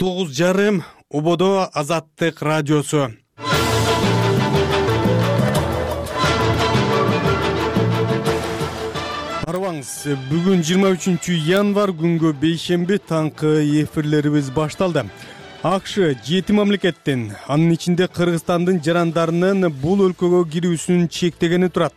9:30 Ободо Азаттык радиосу. Арваңыз, бүгүн 23 январ күнгө бейшемби таңкы эфирлерибиз башталды. АКШ 7 мамлекеттен, анын ичинде Кыргызстандын жарандарынын бул өлкөгө кирүүсүн чектегени турат.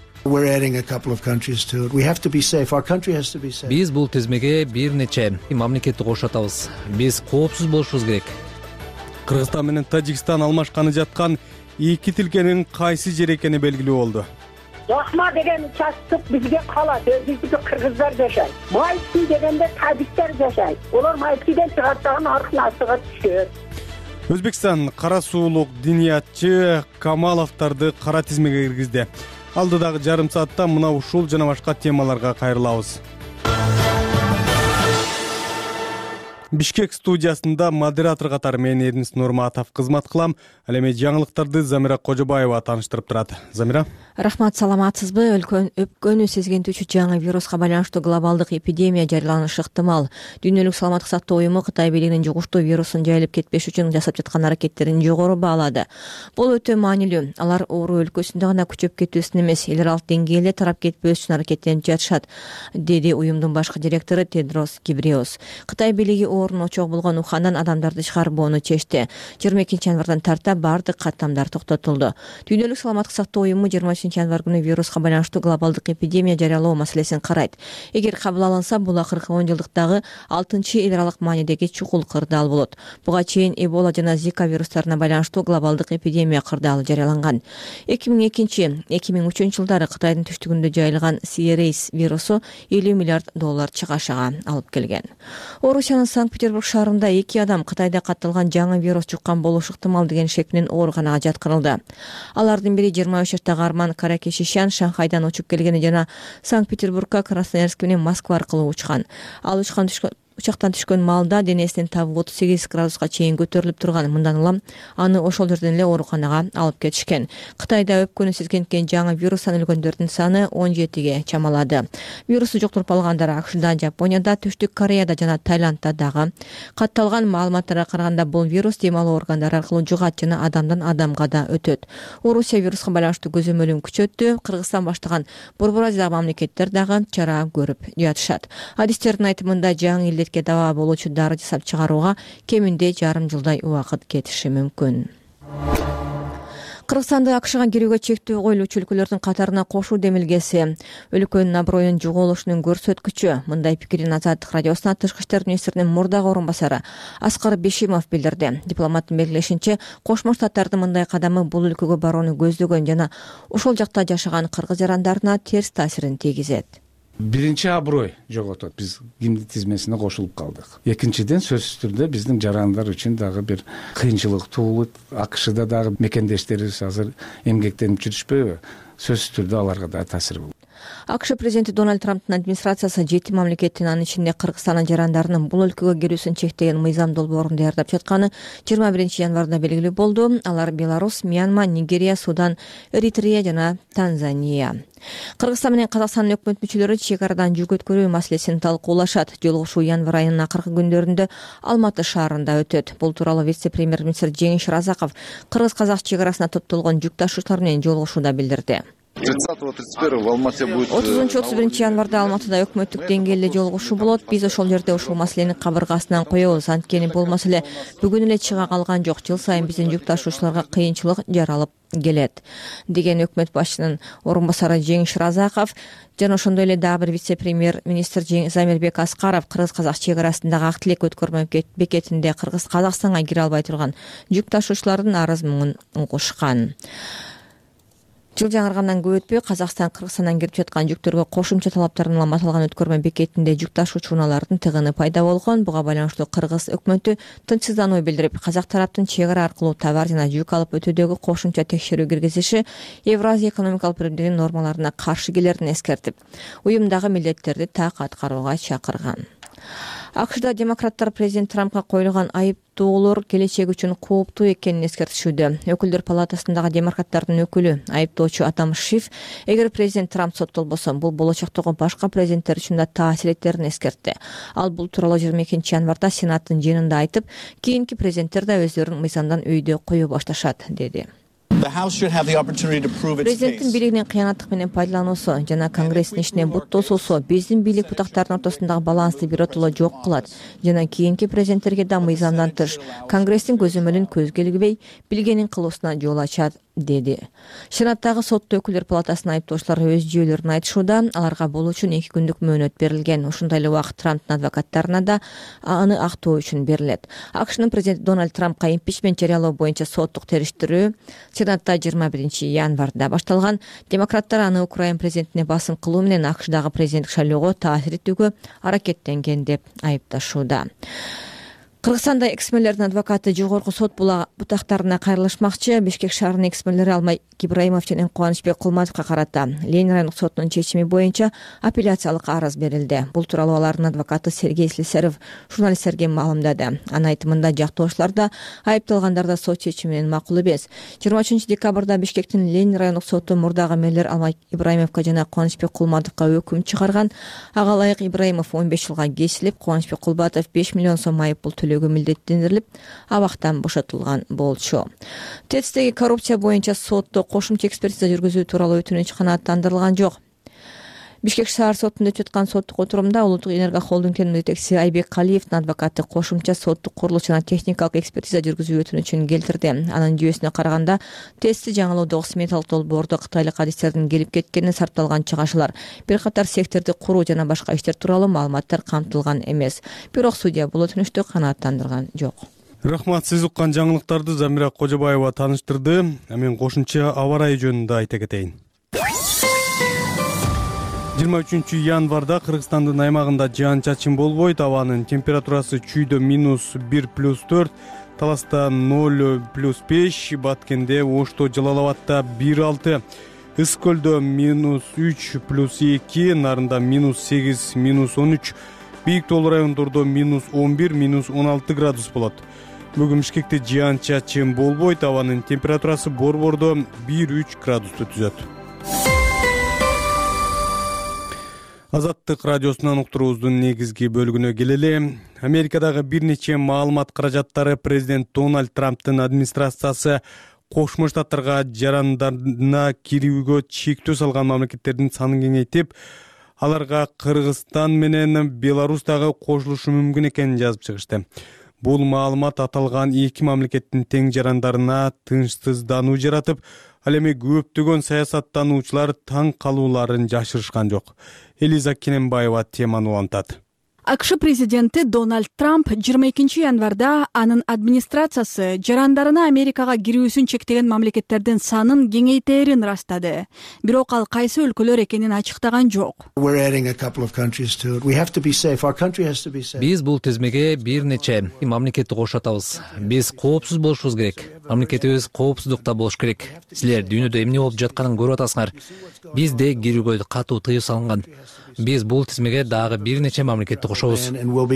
Биз бул тизмеге бир нече мамлекетти кошуп атабыз. Биз коопсуз болушубуз керек. Кыргызстан менен Тажикстан алмашканы жаткан эки тилкенин кайсы жер экени белгилүү болду. Жакма деген участок бизге калат, бизде кыргыздар жашайт. Майти дегенде тажиктер жашайт. Олар Майтиден чыгартаган аркынасыга түшөт. Өзбекстан кара суулук диниятчы Камаловдорду кара тизмеге киргизди. Алдыдагы жарым саатта мына ушул жана башка темаларга кайрылабыз. Бишкек студиясында модератор катары мен Эрнис Нурматов кызмат кылам. Ал эми жаңылыктарды Замира Кожобаева тааныштырып турат. Замира. Рахмат, саламатсызбы? Өпкөнү сезгентүүчү жаңы вируска байланыштуу глобалдык эпидемия жарыяланышы ыктымал. Дүйнөлүк саламаттык сактоо уюму Кытай бийлигинин жугуштуу вирустун жайылып кетпеш үчүн жасап жаткан аракеттерин жогору баалады. Бул өтө маанилүү. Алар оору өлкөсүндө гана күчөп кетүүсүн эмес, эл аралык деңгээлде тарап кетпеш үчүн аракеттенип жатышат, деди уюмдун башкы директору Тедрос Гебреус. Кытай бийлиги оорунун очогу болгон Ухандан адамдарды чыгарбоону чечти. 22 январдан тарта бардык каттамдар токтотулду. Дүйнөлүк саламаттык сактоо уюму 23 январ күнү вируска байланыштуу глобалдык эпидемия жарыялоо маселесин карайт. Эгер кабыл алынса, бул акыркы 10 жылдыктагы 6-чы эл аралык маанидеги чукул кырдаал болот. Буга чейин Эбола жана Зика вирустарына байланыштуу глобалдык эпидемия кырдаалы жарыяланган. 2002-2003 жылдары Кытайдын түштүгүндө жайылган Сиерейс вирусу $50 миллиард чыгашага алып келген. Орусиянын Санкт-Петербург шаарында 2 адам Кытайда катталган жаңы вирус жуккан болушу ыктымал деген шек менен ооруканага жаткырылды. Алардын бири 23 жаштагы Арман Каракешишян Шанхайдан учуп келгени жана Санкт-Петербургка Красноярск менен Москва аркылуу учкан. Ал учактан түшкөн маалда денесинин табы 38 градуска чейин көтөрүлүп турган. Мындан улам аны ошол жерден эле ооруканага алып кетишкен. Кытайда өпкөнү сезгенткен жаңы вирустан өлгөндөрдүн саны 17ге чамалады. Вирусту жуктуруп алгандар АКШда, Жапонияда, Түштүк Кореяда жана Таиландда дагы. Катталган маалыматтарга караганда бул вирус дем алуу органдары аркылуу жугат жана адамдан адамга да өтөт. Орусия вируска байланыштуу көзөмөлүн күчөттү. Кыргызстан баштаган Борбор Азиядагы мамлекеттер дагы чара көрүп жатышат. Адистердин айтымында жаңы илдетке дава болуучу дары жасап чыгарууга кеминде жарым жылдай убакыт кетиши мүмкүн. Кыргызстанды АКШга кирүүгө чектөө коюлуучу өлкөлөрдүн катарына кошуу демилгеси өлкөнүн аброюнун жоголушунун көрсөткүчү. Мындай пикирин Азаттык радиосуна Тышкы иштер министринин мурдагы орун басары Аскар Бешимов билдирди. Дипломаттын белгилешинче, Кошмо Штаттардын мындай кадамы бул өлкөгө барууну көздөгөн жана ошол жакта жашаган кыргыз жарандарына терс таасирин тийгизет. Биринчи аброй жоготот. Биз кимдик тизмесине кошулуп калдык. Экинчиден сөзсүз түрдө биздин жарандар үчүн дагы бир кыйынчылык туулут. АКШда дагы мекендештерибиз азыр эмгектенип жүрүшпөйбү? Сөзсүз түрдө аларга да таасир болот. АКШ президенти Дональд Трамптын администрациясы 7 мамлекеттин, анын ичинде Кыргызстандын жарандарынын бул өлкөгө кирүүсүн чектеген мыйзам долбоорун даярдап жатканы 21 январда белгилүү болду. Алар Беларусь, Мьянма, Нигерия, Судан, Эритрея жана Танзания. Кыргызстан менен Казакстандын өкмөт мүчөлөрү чек арадан жүк өткөрүү маселесин талкуулашат. Жолугушуу январ айынын акыркы күндөрүндө Алматы шаарында өтөт. Бул тууралуу вице-премьер-министр Жеңиш Разаков Кыргыз-Казак чек арасына топтолгон жүк ташуучулар менен жолугушууда билдирди. 30-31 в Алмате будет. 30-31 январда Алматыда өкмөттүк деңгээлде жолугушуу болот. Биз ошол жерде ушул маселени кабыргасынан коебуз. Анткени бул маселе бүгүн эле чыга калган жок. Жыл сайын биздин жүк ташуучуларга кыйынчылык жаралып келет, деген өкмөт башчынын орун басары Жеңиш Разаков. Жана ошондой эле дагы бир вице-премьер-министр Замирбек Аскаров Кыргыз-Казак чек арасындагы ак тилек өткөрмө бекетинде Кыргыз-Казакстанга кире албай турган жүк ташуучулардын арыз муңун угушкан. Жыл жаңыргандан көп өтпөй Казакстан Кыргызстандан кирип жаткан жүктөргө кошумча талаптарын улам аталган өткөрмө бекетинде жүк ташуучу унаалардын тыгыны пайда болгон. Буга байланыштуу Кыргыз өкмөтү тынчсыздануу билдирип, Казак тараптын чек ара аркылуу товар жана жүк алып өтүүдөгү кошумча текшерүү киргизиши Евразия экономикалык биримдигинин нормаларына каршы келерин эскертип, уюмдагы милдеттерди так аткарууга чакырган. АКШда демократтар президент Трампка коюлган айыптоолор келечек үчүн кооптуу экенин эскертишүүдө. Өкүлдөр палатасындагы демократтардын өкүлү, айыптоочу Адам Шиф, эгер президент Трамп соттолбосо, бул болочоктогу башка президенттер үчүн да таасир этерин эскертти. Ал бул тууралуу 22 январда Сенаттын жыйынында айтып, кийинки президенттер да өздөрүн мыйзамдан өйдө кое башташат, деди. Президенттин бийлигинин кыянаттык менен пайдалануусу жана Конгресстин ишине бут тосуусу биздин бийлик бутактардын ортосундагы балансты биротоло жок кылат жана кийинки президенттерге да мыйзамдан тыш Конгресстин көзөмөлүн көзгө илгибей билгенин кылуусуна жол ачат, деди. Сенаттагы соттуу өкүлдөр палатасынын айыптоочулары өз жүйөлөрүн айтышууда, аларга бул үчүн 2 күндүк мөөнөт берилген. Ошондой эле убакыт Трамптын адвокаттарына да аны актоо үчүн берилет. АКШнын президенти Дональд Трампка импичмент жарыялоо боюнча соттук териштирүү Сенатта 21 январда башталган. Демократтар аны Украина президентине басым кылуу менен АКШдагы президенттик шайлоого таасир этүүгө аракеттенген деп айыпташууда. Кыргызстанда экс-мэрлердин адвокаты жогорку сот бутактарына кайрылышмакчы. Бишкек шаарынын экс-мэрлери Алмай Ибраимов жана Кубанычбек Кулматовго карата Ленин райондук сотунун чечими боюнча апелляциялык арыз берилди. Бул тууралуу алардын адвокаты Сергей Слесарев журналисттерге маалымдады. Анын айтымында жактоочулар да айыпталгандар да сот чечими менен макул эмес. 23 декабрда Бишкектин Ленин райондук соту мурдагы мэрлер Алмай Ибраимовго жана Кубанычбек Кулматовго өкүм чыгарган. Ага ылайык Ибраимов 15 жылга кесилип, Кубанычбек Кулматов 5 миллион сом айыппул милдеттендирилип, абактан бошотулган болчу. ТЭЦтеги коррупция боюнча сотто кошумча экспертиза жүргүзүү тууралуу өтүнүч канааттандырылган жок. Бишкек шаар сотунда өтүп аткан соттук отурумда Улуттук энерго холдингдин жетекчиси Айбек Калиевдин адвокаты кошумча соттук курулуш жана техникалык экспертиза жүргүзүү өтүнүчүн келтирди. Анын жүйөсүнө караганда, ТЭЦти жаңылоодогу сметалык долбоордо кытайлык адистердин келип кеткени сарпталган чыгашылар, бир катар секторду куруу жана башка иштер тууралуу маалыматтар камтылган эмес. Бирок судья бул өтүнүчтү канааттандырган жок. Рахмат, сиз уккан жаңылыктарды Замира Кожобаева тааныштырды. Мен кошумча аба ырайы жөнүндө айта кетейин. 23 январда Кыргызстандын аймагында жаан-чачын болбойт. Абанын температурасы чүйдө -1+4, Таласта 0+5, Баткенде, Ошто, Жалалабадта 1+6, Ыс көлдө -3+2, Нарында -8, -13, Бийик тоолуу райондордо -11, -16 градус болот. Бүгүн Бишкекте жаан-чачын болбойт. Абанын температурасы борбордо 1-3 градусту түзөт. Азаттык радиосунан уктуруубуздун негизги бөлүгүнө келели. Америкадагы бир нече маалымат каражаттары президент Дональд Трамптын администрациясы Кошмо Штаттарга жарандарына кирүүгө чектөө салган мамлекеттердин санын кеңейтип, аларга Кыргызстан менен Беларусь дагы кошулушу мүмкүн экенин жазып чыгышты. Бул маалымат аталган эки мамлекеттин тең жарандарына тынчсыздануу жаратып, ал эми көптөгөн саясаттануучулар таң калууларын жашырышкан жок. Элиза Кененбаева теманы улантат. АКШ президенти Дональд Трамп 22 январда анын администрациясы жарандарына Америкага кирүүсүн чектеген мамлекеттердин санын кеңейтерин ырастады. Бирок ал кайсы өлкөлөр экенин ачыктаган жок. Биз бул тизмеге бир нече мамлекетти кошотабыз. Биз коопсуз болушубуз керек. Мамлекетибиз коопсуздукта болуш керек. Силер дүйнөдө эмне болуп жатканын көрүп атасыңар. Бизде кирүүгө катуу тыюу салынган. Биз бул тизмеге дагы бир нече мамлекетти кошобуз,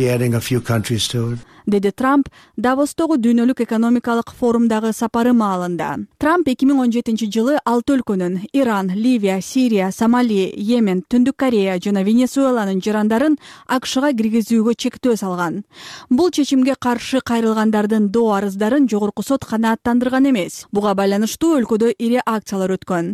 деди Трамп Давостогу дүйнөлүк экономикалык форумдагы сапары маалында. Трамп 2017 жылы 6 өлкөнүн Иран, Ливия, Сирия, Сомали, Йемен, Түндүк Корея жана Венесуэланын жарандарын АКШга киргизүүгө чектөө салган. Бул чечимге каршы кайрылгандардын доо арыздарын жогорку сот канааттандырган эмес. Буга байланыштуу өлкөдө ири акциялар өткөн.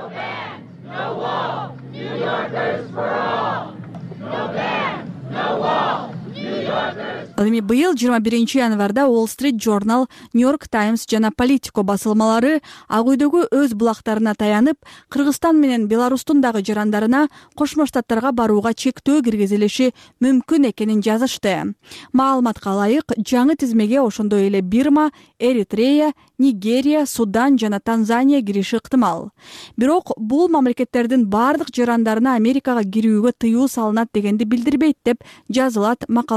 Ал эми быйыл 21 январда Wall Street Journal, New York Times жана Politico басылмалары Ак үйдөгү өз булактарына таянып, Кыргызстан менен Беларустун дагы жарандарына Кошмо Штаттарга барууга чектөө киргизилиши мүмкүн экенин жазышты. Маалыматка ылайык, жаңы тизмеге ошондой эле Бирма, Эритрея, Нигерия, Судан жана Танзания кириши ыктымал. Бирок бул мамлекеттердин бардык жарандарына Америкага кирүүгө тыюу салынат дегенди билдирбейт деп жазылат макала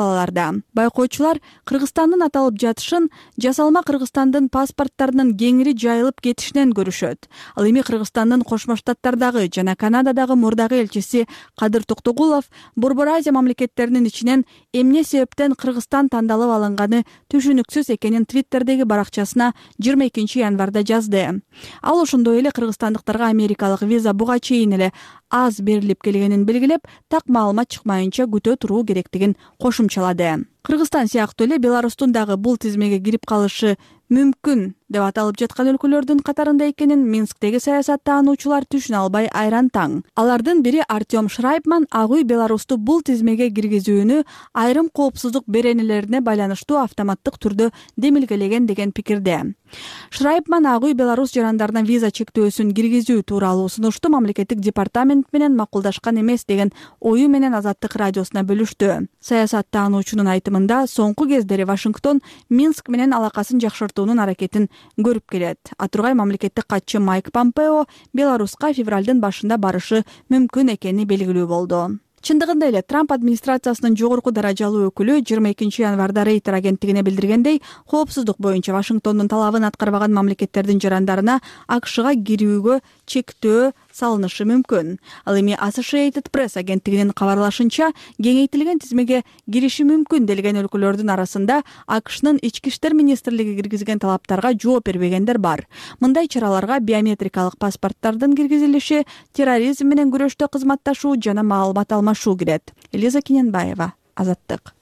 талааларда. Байкоочулар Кыргызстандын аталып жатышын жасалма Кыргызстандын паспорттарынын кеңири жайылып кетишинен көрүшөт. Ал эми Кыргызстандын Кошмо Штаттардагы жана Канададагы мурдагы элчиси Кадыр Токтогулов Борбор Азия мамлекеттеринин ичинен эмне себептен Кыргызстан тандалып алынганы түшүнүксүз экенин Твиттердеги баракчасына 22 январда жазды. Ал ошондой эле кыргызстандыктарга америкалык виза буга чейин эле аз берилип келгенин белгилеп, так маалымат чыкмайынча күтө туруу керектигин кошумчалады. Кыргызстан сыяктуу эле Беларустун дагы бул тизмеге кирип калышы мүмкүн деп аталып жаткан өлкөлөрдүн катарында экенин Минсктеги саясат таануучулар түшүнө албай айран таң. Алардын бири Артем Шрайбман Ак үй Беларусту бул тизмеге киргизүүнү айрым коопсуздук беренелерине байланыштуу автоматтык түрдө демилгелеген деген пикирде. Шрайбман Ак үй Беларус жарандарына виза чектөөсүн киргизүү тууралуу сунушту мамлекеттик департамент менен макулдашкан эмес деген ою менен Азаттык радиосуна бөлүштү. Саясат таануучунун айтымында соңку кездери Вашингтон Минск менен алакасын жакшыртуунун аракетин көрүп келет. Атургай мамлекеттик катчы Майк Помпео Беларуска февралдын башында барышы мүмкүн экени белгилүү болду. Чындыгында эле Трамп администрациясынын жогорку даражалуу өкүлү 22 январда Рейтер агенттигине билдиргендей, коопсуздук боюнча Вашингтондун талабын аткарбаган мамлекеттердин жарандарына АКШга кирүүгө чектөө салынышы мүмкүн. Ал эми Associated Press агенттигинин кабарлашынча, кеңейтилген тизмеге кириши мүмкүн делген өлкөлөрдүн арасында АКШнын ички иштер министрлиги киргизген талаптарга жооп бербегендер бар. Мындай чараларга биометрикалык паспорттардын киргизилиши, терроризм менен күрөштө кызматташуу жана маалымат алмашуу кирет. Элиза Кененбаева, Азаттык.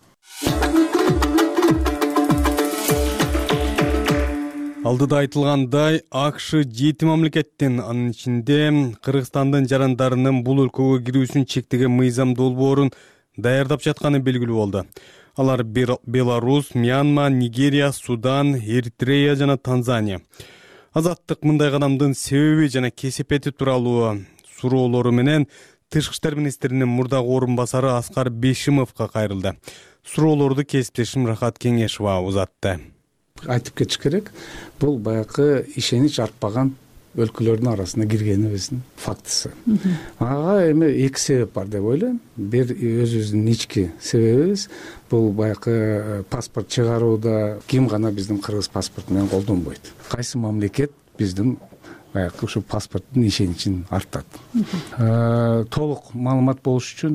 Алдыда айтылгандай, АКШ 7 мамлекеттен, анын ичинде Кыргызстандын жарандарынын бул өлкөгө кирүүсүн чектеген мыйзам долбоорун даярдап жатканы белгилүү болду. Алар Беларусь, Мьянма, Нигерия, Судан, Эритрея жана Танзания. Азаттык мындай кадамдын себеби жана кесепети тууралуу суроолору менен Тышкы иштер министринин мурдагы орун басары Аскар Бейшимовго кайрылды. Суроолорду кесиптешим Рахат Кеңешова узатты. Айтып кетиш керек, бул баягы ишенич артпаган өлкөлөрдүн арасына киргенибиздин фактысы. Ага эми эки себеп бар деп ойлойм. Бир өзүбүздүн ички себебибиз, бул баягы паспорт чыгарууда ким гана биздин кыргыз паспорту менен колдонбойт. Кайсы мамлекет биздин баягы ушу паспорттун ишеничин артат. Толук маалымат болуш үчүн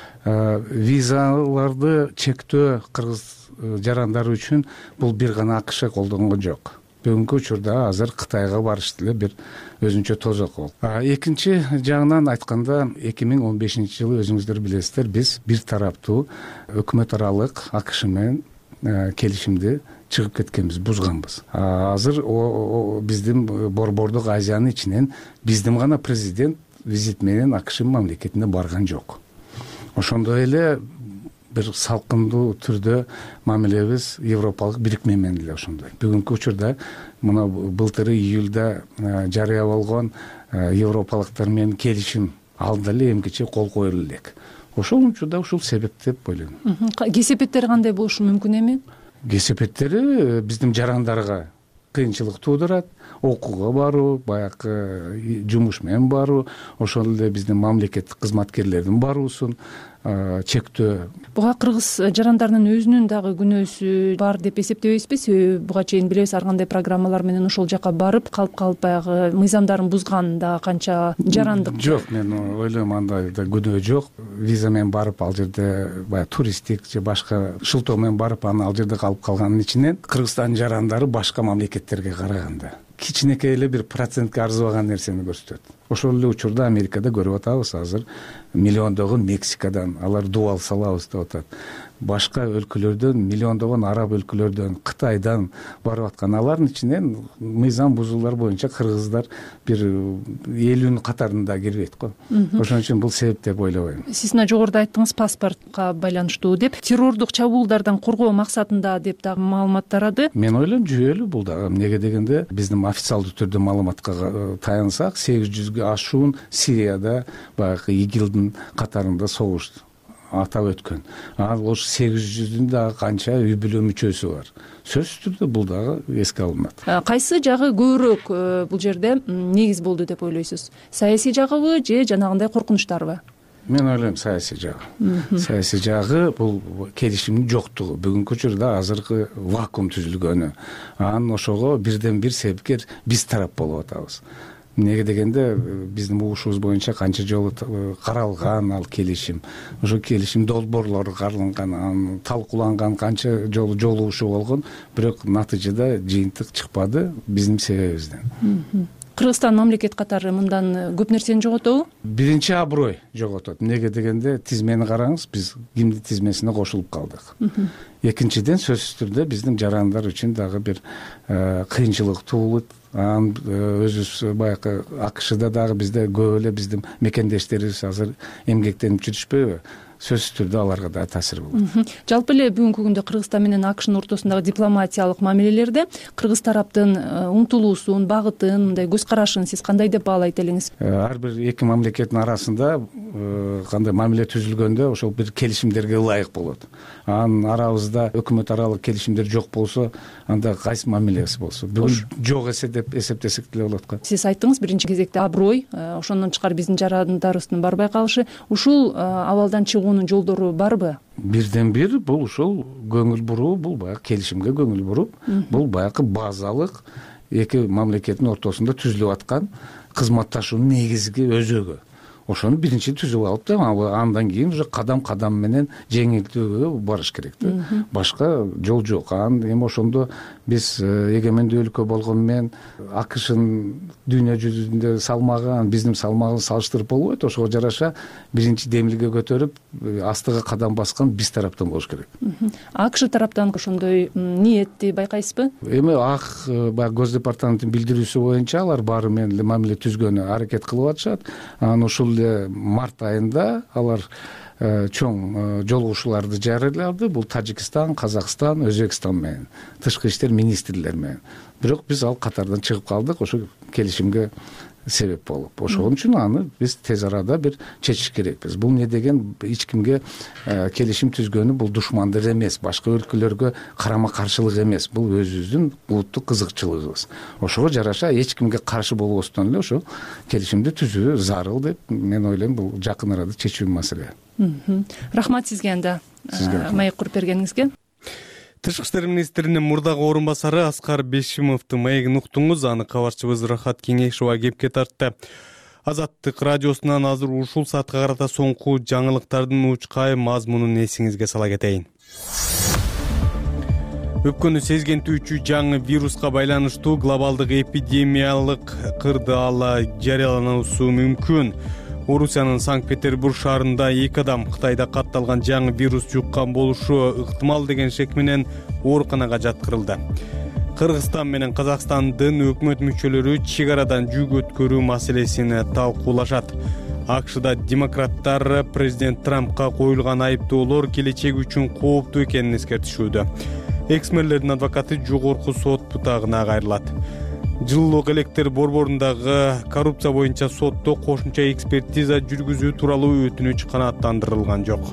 визаларды чектөө кыргыз жарандары үчүн бул бир гана АКШ колдонгон жок. Бүгүнкү учурда азыр Кытайга барыш деле бир өзүнчө тозок болду. Экинчи жагынан айтканда 2015 жылы өзүңүздөр билесиздер, биз бир тараптуу өкмөт аралык АКШ менен келишимди чыгып кеткенбиз, бузганбыз. Азыр биздин Борбордук Азиянын ичинен биздин гана президент визит менен АКШ мамлекетине барган жок. Ошондой эле бир салкындуу түрдө мамилебиз Европалык бирикме менен эле ошондой. Бүгүнкү учурда мына былтыры июлда жарыя болгон европалыктар менен келишим алды эле эмкиче кол коюлду элек. Ошол учурда ушул себеп деп ойлойм. Кесепеттери кандай болушу мүмкүн эми? Кесепеттери биздин жарандарга кыйынчылык туудурат, окууга баруу, баягы жумуш менен баруу, ошол эле биздин мамлекеттик кызматкерлердин баруусун чектөө. Буга кыргыз жарандарынын өзүнүн дагы күнөөсү бар деп эсептебейсизби? Себеби буга чейин билебиз, ар кандай программалар менен ошол жака барып, калып баягы мыйзамдарын бузган да канча жарандык. Жок, мен ойлойм андай да күнөө жок. Виза менен барып ал жерде баягы туристтик же башка шылтоо менен барып анан ал жерде калып калганын ичинен Кыргызстан жарандары башка мамлекеттерге караганда кичинекей эле бир процентке арзыбаган нерсени көрсөтөт. Ошол эле учурда Америкада көрүп атабыз, азыр миллиондогон Мексикадан алар дуал салабыз деп атат. Башка өлкөлөрдөн, миллиондогон араб өлкөлөрдөн, Кытайдан барып аткан, алардын ичинен мыйзам бузуулар боюнча кыргыздар бир 50 катарында кирбейт го. Ошон үчүн бул себеп деп ойлобойм. Сиз мына жогоруда айттыңыз, паспортко байланыштуу деп, террордук чабуулдардан коргоо максатында деп дагы маалымат тарады. Мен ойлойм жүйөлүү бул дагы. Эмнеге дегенде, биздин официалдуу түрдө маалыматка таянсак, 800гө ашуун Сирияда баягы ИГИЛдин катарында согуш атап өткөн. Ал ошо 800дүн дагы канча үй бүлө мүчөсү бар. Сөзсүз түрдө бул дагы эске алынат. Кайсы жагы көбүрөөк бул жерде негиз болду деп ойлойсуз? Саясий жагыбы же жанагындай коркунучтарбы? мен ойлойм саясий жагы бул келишимдин жоктугу, бүгүнкү учурда азыркы вакуум түзүлгөнү, анан ошого бирден бир себепкер биз тарап болуп атабыз. Эмнеге дегенде биздин угушубуз боюнча канча жолу каралган ал келишим, ошо келишим долбоорлору каралган, анан талкууланган, канча жолу жолугушуу болгон, бирок натыйжада жыйынтык чыкпады биздин себебибизден. Кыргызстан мамлекет катары мындан көп нерсени жоготобу? Биринчи аброй жоготот. Эмнеге дегенде тизмени караңыз, биз гимн тизмесине кошулуп калдык. Экинчиден сөзсүз түрдө биздин жарандар үчүн дагы бир кыйынчылык туулут. Анан өзүбүз баягы АКШда дагы бизде көп эле биздин мекендештерибиз азыр эмгектенип жүрүшпөйбү? Сөзсүз түрдө аларга да таасир болот. Жалпы эле бүгүнкү күндө Кыргызстан менен АКШнын ортосундагы дипломатиялык мамилелерде Кыргыз тараптын умтулуусун, багытын, мындай көз карашын сиз кандай деп баалайт элеңиз? Ар бир эки мамлекеттин арасында кандай мамиле түзүлгөндө ошол бир келишимдерге ылайык болот. Анын арабызда өкмөт аралык келишимдер жок болсо, анда кайсы мамилеси болсо, бүгүн жок деп эсептесек деле болот го. Сиз айттыңыз биринчи кезекте аброй, ошондон тышкары биздин жарандарыбыздын барбай калышы, ушул абалдан чыгуунун жолдору барбы? Бирден бир бул ушул көңүл буруу, бул баягы келишимге көңүл буруп, бул баягы базалык эки мамлекеттин ортосунда түзүлүп аткан кызматташуунун негизги өзөгү. Ошону биринчи түзүп алып да, андан кийин уже кадам менен жеңилтүүгө барыш керек да. Башка жол жок. Анан эми ошондо биз эгемендүү өлкө болгону менен АКШнын дүйнө жүзүндө салмагы, биздин салмагын салыштырып болбойт. Ошого жараша биринчи демилге көтөрүп, астыга кадам баскан биз тараптан болуш керек. АКШ тараптан ошондой ниетти байкайсызбы? Эми баягы Гос департаменттин билдирүүсү боюнча алар баары менен эле мамиле түзгөнү аракет кылып атышат. Анан ушул март айында алар чоң жолугушууларды жарыялады. Бул Тажикстан, Казакстан, Өзбекстан менен, тышкы иштер министрлери менен. Бирок биз ал катардан чыгып калдык, ошо келишимге себеп болуп. Ошон үчүн аны биз тез арада бир чечиш керекпиз. Бул не деген эч кимге келишим түзгөнү бул душмандык эмес, башка өлкөлөргө карама каршылык эмес. Бул өзүбүздүн улуттук кызыкчылыгыбыз. Ошого жараша эч кимге каршы болбостон эле ошо келишимди түзүү зарыл деп мен ойлойм. Бул жакын арада чечүү маселе. Рахмат сизге анда маек куруп бергениңизге. Тышкы иштер министринин мурдагы орун басары Аскар Бешимовдун маегин уктуңуз. Аны кабарчыбыз Рахат Кеңешова кепке тартты. Азаттык радиосунан азыр ушул саатка карата соңку жаңылыктардын учкай мазмунун эсиңизге сала кетейин. Өпкөнү сезгентүүчү жаңы вируска байланыштуу глобалдык эпидемиялык кырдаал жарыялануусу мүмкүн. Орусиянын Санкт-Петербург шаарында 2 адам Кытайда катталган жаңы вирус жуккан болушу ыктымал деген шек менен ооруканага жаткырылды. Кыргызстан менен Казакстандын өкмөт мүчөлөрү чек арадан жүк өткөрүү маселесин талкуулашат. АКШда демократтар президент Трампка коюлган айыптоолор келечеги үчүн кооптуу экенин эскертишүүдө. Экс-мэрлердин адвокаты жогорку сот бутагына кайрылат. Жылуулук электр борборундагы коррупция боюнча сотто кошумча экспертиза жүргүзүү тууралуу өтүнүч канааттандырылган жок.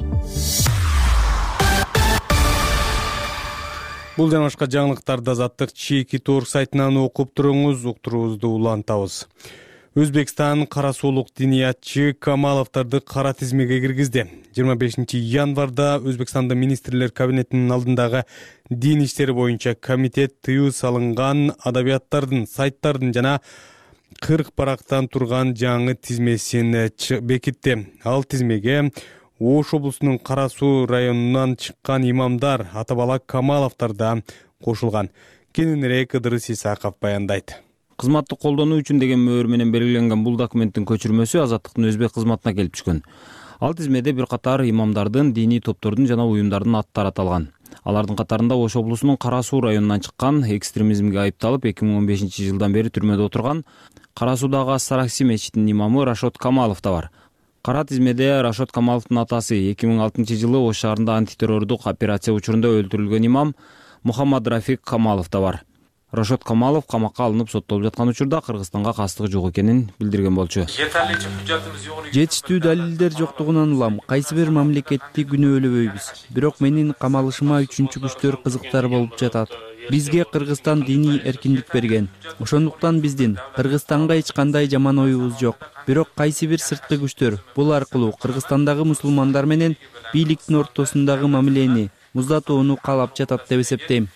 Бул жана башка жаңылыктарды Азаттык чеки торг сайтынан окуп туруңуз, уктуруубузду улантабыз. Өзбекстан кара соолук диниятчы Камаловдорду кара тизмеге киргизди. 25 январда Өзбекстандын министрлер кабинетинин алдындагы дин иштери боюнча комитет тыюу салынган адабияттардын, сайттардын жана 40 барактан турган жаңы тизмесин бекитти. Ал тизмеге Ош облусунун Кара Суу районунан чыккан имамдар Атабала Камаловдор да кошулган. Кененирээк Ыдырыс Исаков баяндайт. Кызматты колдонуу үчүн деген мөөр менен белгиленген бул документтин көчүрмөсү Азаттыктын өзбек кызматына келип түшкөн. Ал тизмеде бир катар имамдардын, диний топтордун жана уюмдардын аттары аталган. Алардын катарында Ош облусунун Кара Суу районунан чыккан, экстремизмге айыпталып 2015 жылдан бери түрмөдө отурган Кара Суудагы Ас-Саракси мечитинин имамы Рашод Камалов да бар. Кара тизмеде Рашод Камаловдун атасы 2006 жылы Ош шаарында антитеррордук операция учурунда өлтүрүлгөн имам Мухаммад Рафик Камалов да бар. Рашод Камалов камакка алынып соттолуп жаткан учурда Кыргызстанга кастыгы жок экенин билдирген болчу. Жетиштүү далилдер жоктугунан улам кайсы бир мамлекетти күнөөлөбөйбүз. Бирок менин камалышыма үчүнчү күчтөр кызыктар болуп жатат. Бизге Кыргызстан диний эркиндик берген. Ошондуктан биздин Кыргызстанга эч кандай жаман оюбуз жок. Бирок кайсы бир сырткы күчтөр бул аркылуу Кыргызстандагы мусулмандар менен бийликтин ортосундагы мамилени муздатууну каалап жатат деп эсептейм.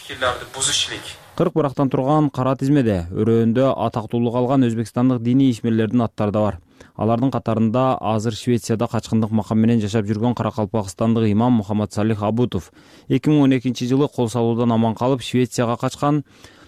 40 бурактан турган кара тизмеде өрөөндө атактуулук алган өзбекстандык диний ишмерлердин аттары да бар. Алардын катарында азыр Швецияда качкындык макам менен жашап жүргөн Каракалпакстандык имам Мухаммад Салих Абутов 2012-жылы кол салуудан аман калып Швецияга качкан.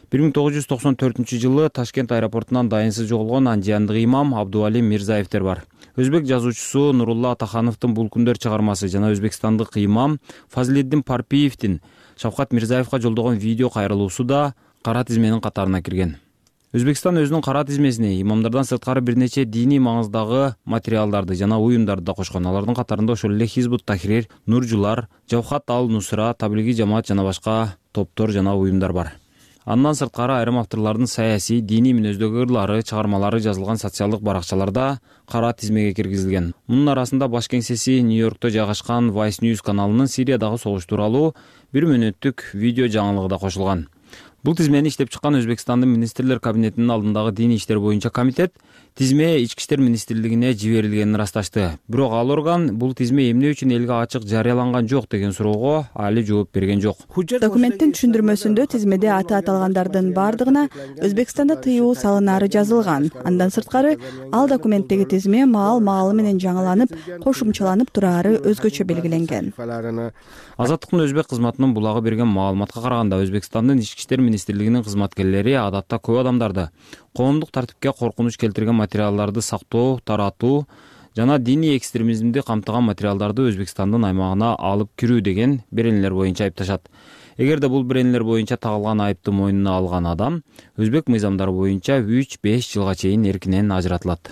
1994-жылы Ташкент аэропортунан дайынсыз жоголгон анжияндык имам Абдуали Мирзаевдер бар. Өзбек жазуучусу Нурулла Атахановдун бул күндөр чыгармасы жана өзбекстандык имам Фазлиддин Парпиевдин Шавкат Мирзаевга жолдогон видео кайрылуусу да кара тизменин катарына кирген. Өзбекстан өзүнүн кара тизмесине имамдардан сырткары бир нече диний маңыздагы материалдарды жана уюмдарды да кошкон. Алардын катарында ошол эле Хизбут Тахрир, Нуржулар, Жавхат ал-Нусра, Таблиги жамаат жана башка топтор жана уюмдар бар. Андан сырткары айрым авторлордун саясий, диний мүнөздөгү ырлары, чыгармалары жазылган социалдык баракчаларда кара тизмеге киргизилген. Мунун арасында баш кеңсеси Нью-Йоркто жайгашкан Vice News каналынын Сириядагы согуш тууралуу 1 мүнөттүк видео жаңылыгы да кошулган. Бул тизмени иштеп чыккан Өзбекстандын министрлер кабинетинин алдындагы диний иштер боюнча комитет тизме Ички иштер министрлигине жиберилгенин ырасташты. Бирок ал орган бул тизме эмне үчүн элге ачык жарыяланган жок деген суроого али жооп берген жок. Документтин түшүндүрмөсүндө тизмеде аты аталгандардын бардыгына Өзбекстанда тыюу салынары жазылган. Андан сырткары ал документтеги тизме маал менен жаңыланып, кошумчаланып турары өзгөчө белгиленген. Азаттыктын өзбек кызматынын булагы берген маалыматка караганда Өзбекстандын ички иштер министрлигинин кызматкерлери адатта көп адамдарды коомдук тартипке коркунуч келтирген материалдарды сактоо, таратуу жана диний экстремизмди камтыган материалдарды Өзбекстандын аймагына алып кирүү деген беренелер боюнча айыпташат. Эгерде бул беренелер боюнча тагылган айыпты мойнуна алган адам өзбек мыйзамдары боюнча 3-5 жылга чейин эркинен ажыратылат.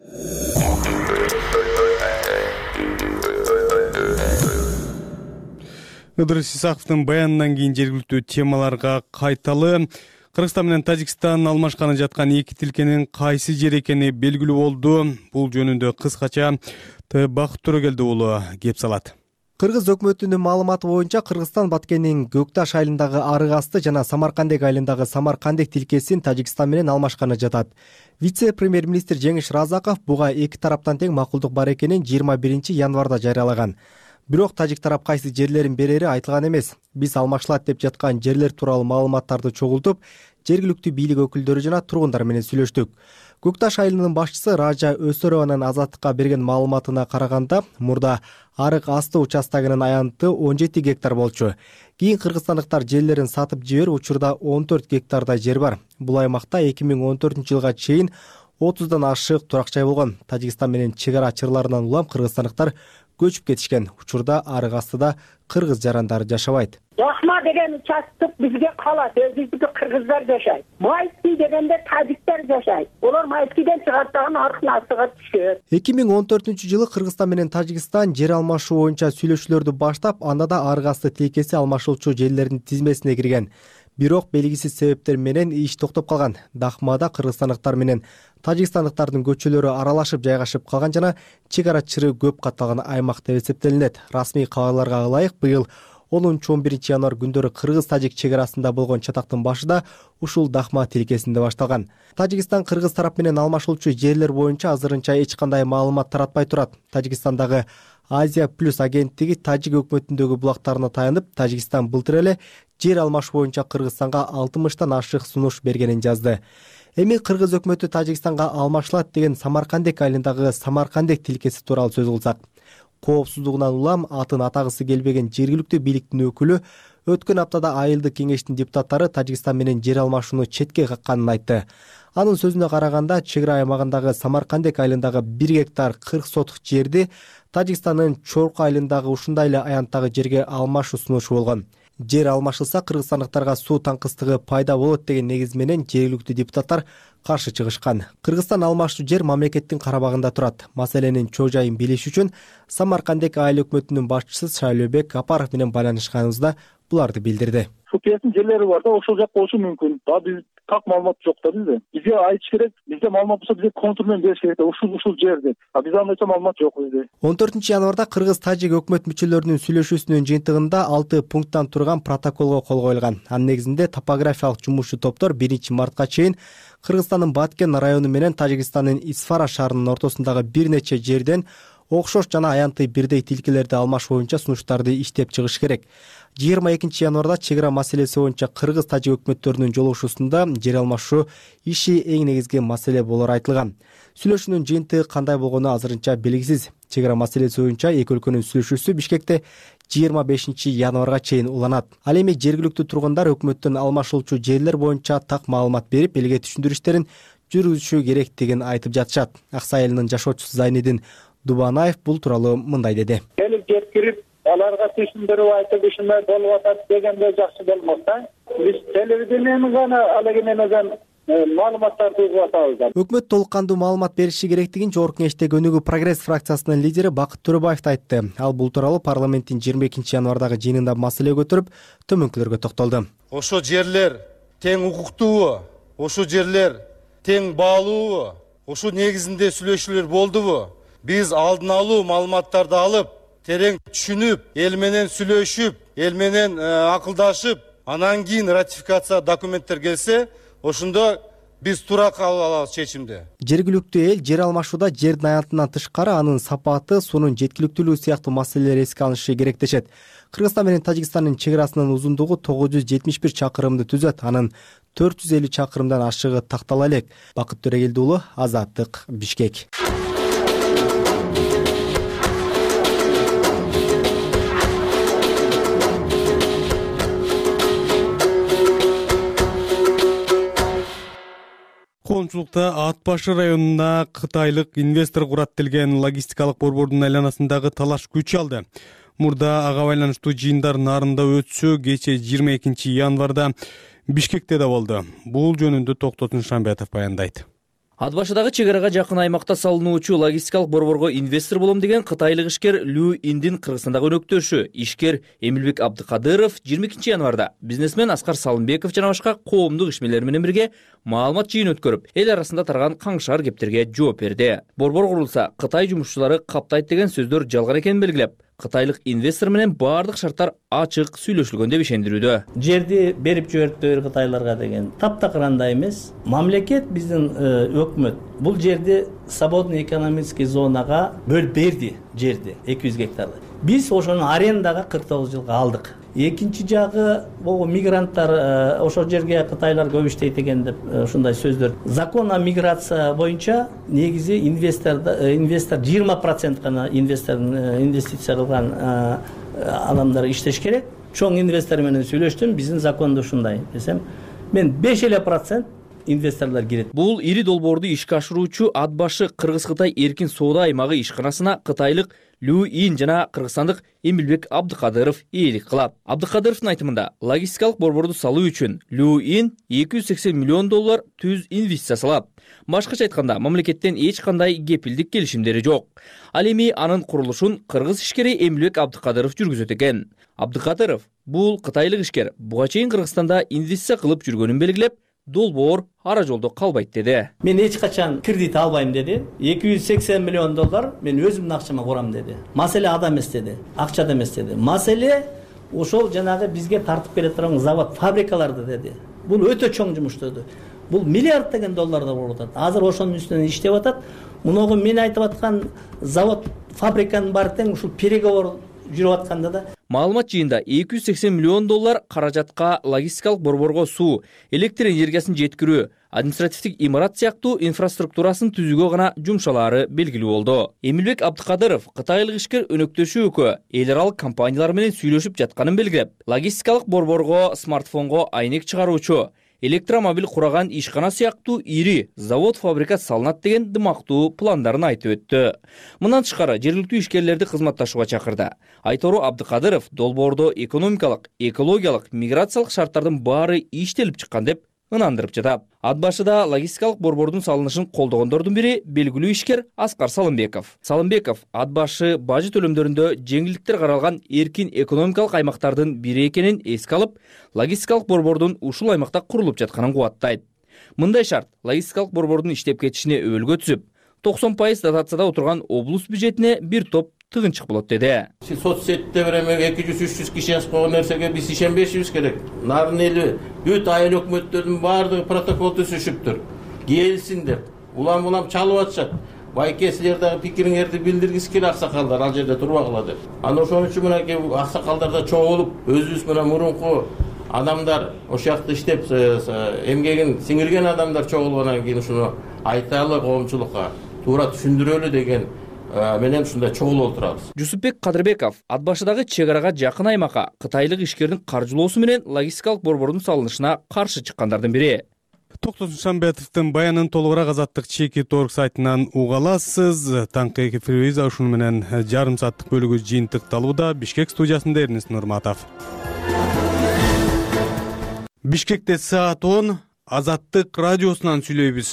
Ыдырыс Исаковдун баянынан кийин жергиликтүү темаларга кайталы. Кыргызстан менен Тажикстан алмашканы жаткан эки тилкенин кайсы жер экени белгилүү болду. Бул жөнүндө кыскача Бакыт Төрөгелди уулу кеп салат. Кыргыз өкмөтүнүн маалыматы боюнча Кыргызстан Баткендин Көкташ айылындагы Арык асты жана Самаркандек айылындагы Самаркандек тилкесин Тажикстан менен алмашканы жатат. Вице-премьер-министр Жеңиш Разаков буга эки тараптан тең макулдук бар экенин 21 январда жарыялаган. Бирок тажик тарап кайсы жерлерин берери айтылган эмес. Биз алмашылат деп жаткан жерлер тууралуу маалыматтарды чогултуп, жергиликтүү бийлик өкүлдөрү жана тургундар менен сүйлөштүк. Көкташ айылынын башчысы Ража Өсөрованын Азаттыкка берген маалыматына караганда, мурда Арык асты участогунун аянты 17 гектар болчу. Кийин кыргызстандыктар жерлерин сатып жиберип, учурда 14 гектардай жер бар. Бул аймакта 2014-жылга чейин 30дан ашык турак жай болгон. Тажикстан менен чек ара чырларынан улам кыргызстандыктар көчүп кетишкен. Учурда Арык астыда кыргыз жарандары жашабайт. Яхма деген участок бизге калат, өзүбүздү кыргыздар жашайт. Майский дегенде тажиктер жашайт. Олар Майскийден чыгартаган Арыктын астыга түшөт. 2014-жылы Кыргызстан менен Тажикстан жер алмашуу боюнча сүйлөшүүлөрдү баштап, анда да Арык асты тилкеси алмашылчу жерлердин тизмесине кирген. Бирок белгисиз себептер менен иш токтоп калган. Дахмада кыргызстандыктар менен тажикстандыктардын көчөлөрү аралашып жайгашып калган жана чек ара чыры көп катталган аймак деп эсептелинет. Расмий кабарларга ылайык, быйыл 10-11 январ күндөрү кыргыз-тажик чек арасында болгон чатактын башында ушул Дахма тилкесинде башталган. Тажикстан кыргыз тарап менен алмашылчу жерлер боюнча азырынча эч кандай маалымат таратпай турат. Тажикстандагы Азия плюс агенттиги тажик өкмөтүндөгү булактарына таянып, Тажикстан былтыр эле жер алмаш боюнча Кыргызстанга 60тан ашык сунуш бергенин жазды. Эми кыргыз өкмөтү Тажикстанга алмашылат деген Самаркандек айылындагы Самаркандек тилкеси тууралуу сөз кылсак, коопсуздугунан улам атын атагысы келбеген жергиликтүү бийликтин өкүлү өткөн аптада айылдык кеңештин депутаттары Тажикстан менен жер алмашууну четке какканын айтты. Анын сөзүнө караганда, чек ара аймагындагы Самаркандек айылындагы 1 гектар 40 сотук жерди Тажикстандын Чорку айылындагы ушундай эле аянттагы жерге алмашуу сунушу болгон. Жер алмашылса кыргызстандыктарга суу таңкыстыгы пайда болот деген негиз менен жергиликтүү депутаттар каршы чыгышкан. Кыргызстан алмашуу жер мамлекеттин карабагында турат. Маселенин чоо жайын билиш үчүн Самаркандек айыл өкмөтүнүн башчысы Шайлообек Апаров менен байланышканыбызда буларды билдирди. ФПС'in жерлери бар да, ошол жакка болушу мүмкүн. Биз так маалымат жок да бизде. Бизге айтыш керек, бизде маалымат болсо бизге контрмен бериш керек да, ушул жер деп. Биз андайча маалымат жок бизде. 14-январда Кыргыз-Тажик өкмөт мүчөлөрүнүн сүйлөшүүсүнүн жыйынтыгында 6 пункттан турган протоколго кол коюлган. Анын негизинде топографиялык жумушчу топтор 1-мартка чейин Кыргызстандын Баткен району менен Тажикстандын Исфара шаарынын ортосундагы бир нече жерден окшош жана аянтый бирдей тилкелерди алмаш боюнча сунуштарды иштеп чыгыш керек. 22-январда чек ара маселеси боюнча Кыргыз-Тажик өкмөттөрүнүн жолугушуусунда жер алмашуу иши эң негизги маселе болору айтылган. Сүйлөшүүнүн жыйынтыгы кандай болгону азырынча белгисиз. Чек ара маселеси боюнча эки өлкөнүн сүйлөшүүсү Бишкекте 25-январга чейин уланат. Ал эми жергиликтүү тургундар өкмөттөн алмашылчу жерлер боюнча так маалымат берип, элге түшүндүрүштөрүн жүргүзүшү керектигин айтып жатышат. Аксай айылынын жашоочусу Зайнидин Дубанаев бул тууралуу мындай деди. Келип жеткирип, аларга түшүндүрүп айтып ушундай болуп атат дегенде жакшы болмок да. Биз телевидениени гана алегенен маалыматтарды угуп атабыз. Өкмөт толук кандуу маалымат бериши керектигин Жогорку Кеңеште Өнүгүү Прогресс фракциясынын лидери Бакыт Төрөбаев айтты. Ал бул тууралуу парламенттин 22-январдагы жыйынында маселе көтөрүп, төмөнкүлөргө токтолду. Ошо жерлер тең укуктуубу? Ошо жерлер тең баалуубу? Ошо негизинде сүйлөшүүлөр болдубу? Биз алдын алуу маалыматтарды алып, терең түшүнүп, эл менен сүйлөшүп, эл менен акылдашып, анан кийин ратификация документтер келсе, ошондо биз туура кабыл алабыз чечимди. Жергиликтүү эл жер алмашууда жердин аянтынан тышкары анын сапаты, суунун жеткиликтүүлүгү сыяктуу маселелер эске алынышы керек дешет. Кыргызстан менен Тажикстандын чек арасынын узундугу 971 чакырымды түзөт. Анын 450 чакырымдан ашыгы тактала элек. Бакыт Төрөгелди уулу, Азаттык, Бишкек. Коомчулукта Ат башы районуна кытайлык инвестор курат делген логистикалык борбордун айланасындагы талаш күч алды. Мурда ага байланыштуу жыйындар нарында өтсө, кече 22-январда Бишкекте да болду. Бул жөнүндө Токтотун Шамбетов баяндайт. Ат башыдагы чек арага жакын аймакта салынуучу логистикалык борборго инвестор болом деген кытайлык ишкер Лю Индин Кыргызстандагы өнөктөшү ишкер Эмилбек Абдыкадыров 22-январда бизнесмен Аскар Салымбеков жана башка коомдук ишмерлер менен бирге маалымат жыйын өткөрүп, эл арасында тараган каңшар кептерге жооп берди. Борбор курулса, Кытай жумушчулары каптайт деген сөздөр жалган экенин белгилеп, кытайлык инвестор менен баардык шарттар ачык сүйлөшүлгөн деп ишендирүүдө. Жерди берип жиберипти кытайларга деген таптакыр андай эмес. Мамлекет биздин өкмөт бул жерди свободный экономический зонага бөлүп берди, жерди 200 гектарды. Биз ошону арендага 49 жылга алдык. Экинчи жагы бул мигранттар ошол жерге кытайлар көп иштейт экен деп ушундай сөздөр. Закон о миграция боюнча негизи инвестор 20% гана инвестиция кылган адамдар иштеш керек. Чоң инвестор менен сүйлөштүм, биздин закондо ушундай десем, мен 5% инвесторлор кирет. Бул ири долбоорду ишке ашыруучу Ат башы Кыргыз-Кытай эркин соода аймагы ишканасына кытайлык Лю Ин жана кыргызстандык Эмилбек Абдыкадыров ээлик кылат. Абдыкадыровдун айтымында, логистикалык борборду салуу үчүн Лю Ин $280 миллион түз инвестиция салат. Башкача айтканда, мамлекеттен эч кандай кепилдик келишимдери жок. Ал эми анын курулушун кыргыз ишкери Эмилбек Абдыкадыров жүргүзөт экен. Абдыкадыров бул кытайлык ишкер буга чейин Кыргызстанда инвестиция кылып жүргөнүн белгилеп, долбоор ара жолдо калбайт деди. Мен эч качан кредит албайм деди. $280 миллион мен өзүмдүн акчама курам деди. Маселе ада эмес деди, акчада эмес деди. Маселе ошол жанагы бизге тартып бере турган завод, фабрикаларды деди. Бул өтө чоң жумуштарды. Бул миллиард деген долларда болуп атат. Азыр ошонун үстүнөн иштеп атат. Мунугу мен айтып аткан завод, фабриканын баары тең ушул переговор жүрүп атканда да. Маалымат жыйында $280 миллион каражатка логистикалык борборго суу, электр энергиясын жеткирүү, административдик имарат сыяктуу инфраструктурасын түзүүгө гана жумшалаары белгилүү болду. Эмилбек Абдыкадыров кытайлык ишкер өнөктөшү өкө эл аралык компаниялар менен сүйлөшүп жатканын белгилеп, логистикалык борборго смартфонго айнек чыгаруучу, электромобиль кураган ишкана сыяктуу ири завод, фабрика салынат деген дымактуу пландарын айтып өттү. Мындан тышкары жергиликтүү ишкерлерди кызматташууга чакырды. Айтору Абдыкадыров долбоордо экономикалык, экологиялык, миграциялык шарттардын баары иштелип чыккан деп ынандырып жатат. Ат башыда логистикалык борбордун салынышын колдогондордун бири белгилүү ишкер Аскар Салымбеков. Салымбеков ат башы бажы төлөмдөрүндө жеңилдиктер каралган эркин экономикалык аймактардын бири экенин эске алып, логистикалык борбордун ушул аймакта курулуп жатканын кубаттайт. Мындай шарт логистикалык борбордун иштеп кетишине өбөлгө түзүп, 90% дотацияда отурган облус бюджетине бир топ тыгынчык болот деди. Соцсетте бир эме 200-300 киши жазып койгон нерсеге биз ишенбешибиз керек. Нарын эли бүт айыл өкмөттөрдүн баардыгы протокол түзүшүптүр. Келсин деп. Улам чалып атышат. Байке силер дагы пикириңерди билдиргиси керек аксакалдар ал жерде турбагыла деп. Анан ошон үчүн мынакей аксакалдар да чогулуп, өзүбүз менен мурунку адамдар ошол жакта иштеп эмгегин сиңирген адамдар чогулгандан кийин ушуну айталы коомчулукка туура түшүндүрөлү деген менен ушундай чогулуп отурабыз. Жусупбек Кадырбеков ат башыдагы чек арага жакын аймакка кытайлык ишкердин каржылоосу менен логистикалык борбордун салынышына каршы чыккандардын бири. Токтосун Шамбетовдун баянын толугураак Азаттык Чеки.org сайтынан уга аласыз. Таңкы эфирибиз ушуну менен жарым сааттык бөлүгү жыйынтыкталууда. Бишкек студиясында Эрнест Нурматов. Бишкекте саат 10 Азаттык радиосунан сүйлөйбүз.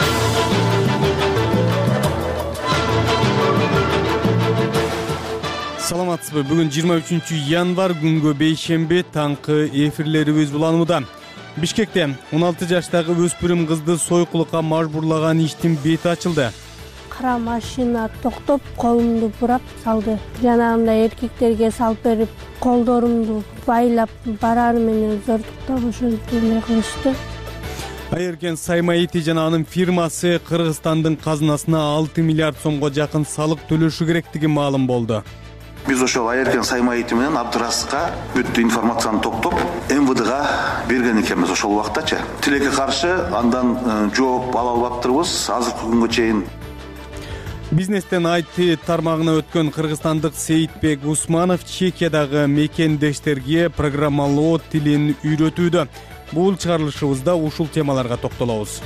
Саламатсызбы? Бүгүн 23 январь күнгө бейшемби таңкы эфирлерибиз уланууда. Бишкекте 16 жаштагы өспүрүм кызды сойкулукка мажбурлаган иштин бети ачылды. Кара машина токтоп, колумду бурап салды. Жанагындай эркектерге салып берип, колдорумду байлап барары менен зордуктап ошентип эле кылышты. Айеркен Саймаити жана анын фирмасы Кыргызстандын казынасына 6 миллиард сомго жакын салык төлөшү керектиги маалым болду. Биз ошол Айеркен Саймаити менен Абдыраска бүт информацияны топтоп МВДга берген экенбиз ошол убактачы. Тилекке каршы андан жооп ала албаптырбыз азыркы күнгө чейин. Бизнестен IT тармагына өткөн кыргызстандык Сейитбек Усманов Чекиядагы мекендештерге программалоо тилин үйрөтүүдө. Бул чыгарылышыбызда ушул темаларга токтолобуз.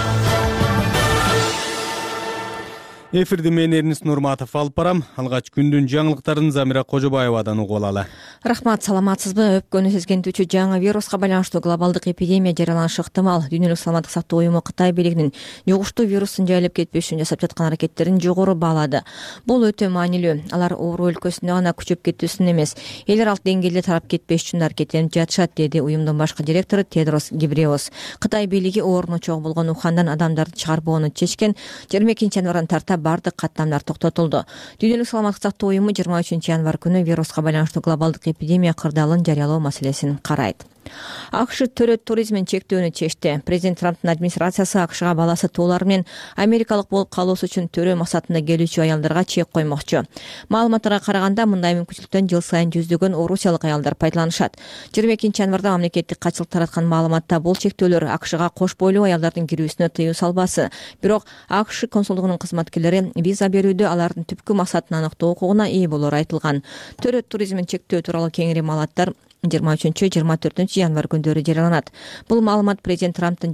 Эфирди мен Эрнест Нурматов алып барам. Алгач күндүн жаңылыктарын Замира Кожобаевадан угуп алалы. Рахмат, саламатсызбы? Өпкөнү сезгендүүчү жаңы вируска байланыштуу глобалдык эпидемия жарыяланышы ыктымал. Дүйнөлүк саламаттык сактоо уюму Кытай бийлигинин жугуштуу вирустун жайылып кетпеш үчүн жасап жаткан аракеттерин жогору баалады. Бул өтө маанилүү. Алар оору өлкөсүндө гана күчөп кетүүсүн эмес, эл аралык деңгээлде тарап кетпеш үчүн аракеттенип жатышат, деди уюмдун башкы директору Тедрос Гебреус. Кытай бийлиги оорунун чогуу болгон Ухандан адамдарды чыгарбоону чечкен. 22 январдан тарта бардык каттамдар токтотулду. Дүйнөлүк саламаттык сактоо уюму 23 январь күнү вируска байланыштуу глобалдык эпидемия кырдаалын жарыялоо маселесин карайт. АКШ төрөт туризмин чектөөнү чечти. Президент Трамптын администрациясы АКШга баласы туулар менен америкалык болуп калуусу үчүн төрөө максатында келүүчү аялдарга чек коймокчу. Маалыматтарга караганда мындай мүмкүнчүлүктөн жыл сайын жүздөгөн орусиялык аялдар пайдаланышат. 22 январда мамлекеттик катчылык тараткан маалыматта бул чектөөлөр АКШга кош бойлуу аялдардын кирүүсүнө тыюу салбасы. Бирок АКШ консулдугунун кызматкерлери виза берүүдө алардын түпкү максатын аныктоо укугуна ээ болору айтылган. Төрөт туризмин чектөө тууралуу кеңири маалыматтар 23-24 январь күндөрү жарыяланат. Бул маалымат президент Трамптын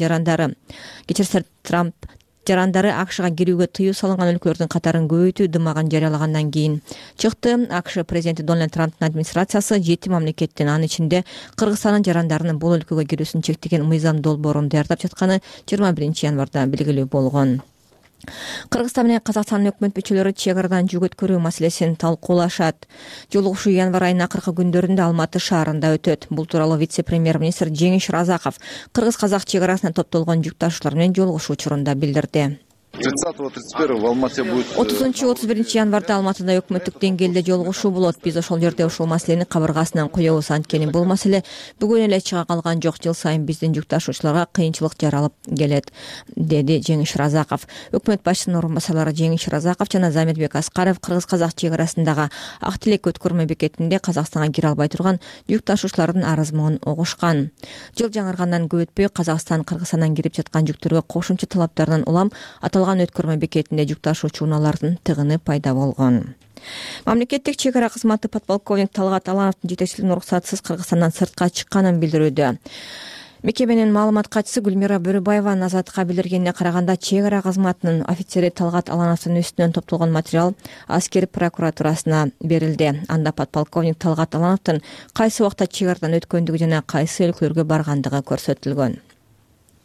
жарандары АКШга кирүүгө тыюу салынган өлкөлөрдүн катарын көбөйтүү дымагын жарыялагандан кийин чыкты. АКШ президенти Дональд Трамптын администрациясы 7 мамлекеттин, анын ичинде Кыргызстандын жарандарынын бул өлкөгө кирүүсүн чектеген мыйзам долбоорун даярдап жатканы 21 январда белгилүү болгон. Кыргызстан менен Казакстандын өкмөт мүчөлөрү чек арадан жүк өткөрүү маселесин талкуулашат. Жолугушуу январь айынын акыркы күндөрүндө Алматы шаарында өтөт. Бул тууралуу вице-премьер-министр Жеңиш Разаков кыргыз-казак чек арасына топтолгон жүк ташуучулар менен жолугушуу учурунда билдирди. 30-31 в Алмате будет. 30-31 январда Алматыда өкмөттүк деңгээлде жолугушуу болот. Биз ошол жерде ушул маселени кабыргасынан коебуз. Анткени бул маселе бүгүн эле чыга калган жок. Жыл сайын биздин жүк ташуучуларга кыйынчылык жаралып келет, деди Жеңиш Разаков. Өкмөт башчысынын орун басарлары Жеңиш Разаков жана Замирбек Аскаров кыргыз-казак чек арасындагы Ак Тилек өткөрмө бекетинде Казакстанга кире албай турган жүк ташуучулардын арызмын угушкан. Жыл жаңыргандан көп өтпөй Казакстан Кыргызстандан кирип жаткан жүктөргө кошумча талаптардан улам өткөрмө бекетинде жүк ташуучу унаалардын тыгыны пайда болгон. Мамлекеттик чек ара кызматы подполковник Талгат Алановдун жетекчилигинин уруксатсыз Кыргызстандан сыртка чыкканын билдирүүдө. Мекеменин маалымат катчысы Гүлмира Бөрүбаева Азаттыкка билдиргенине караганда, чек ара кызматынын офицери Талгат Алановдун үстүнөн топтолгон материал аскер прокуратурасына берилди. Анда подполковник Талгат Алановдун кайсы убакта чек арадан өткөндүгү жана кайсы өлкөлөргө баргандыгы көрсөтүлгөн. Вы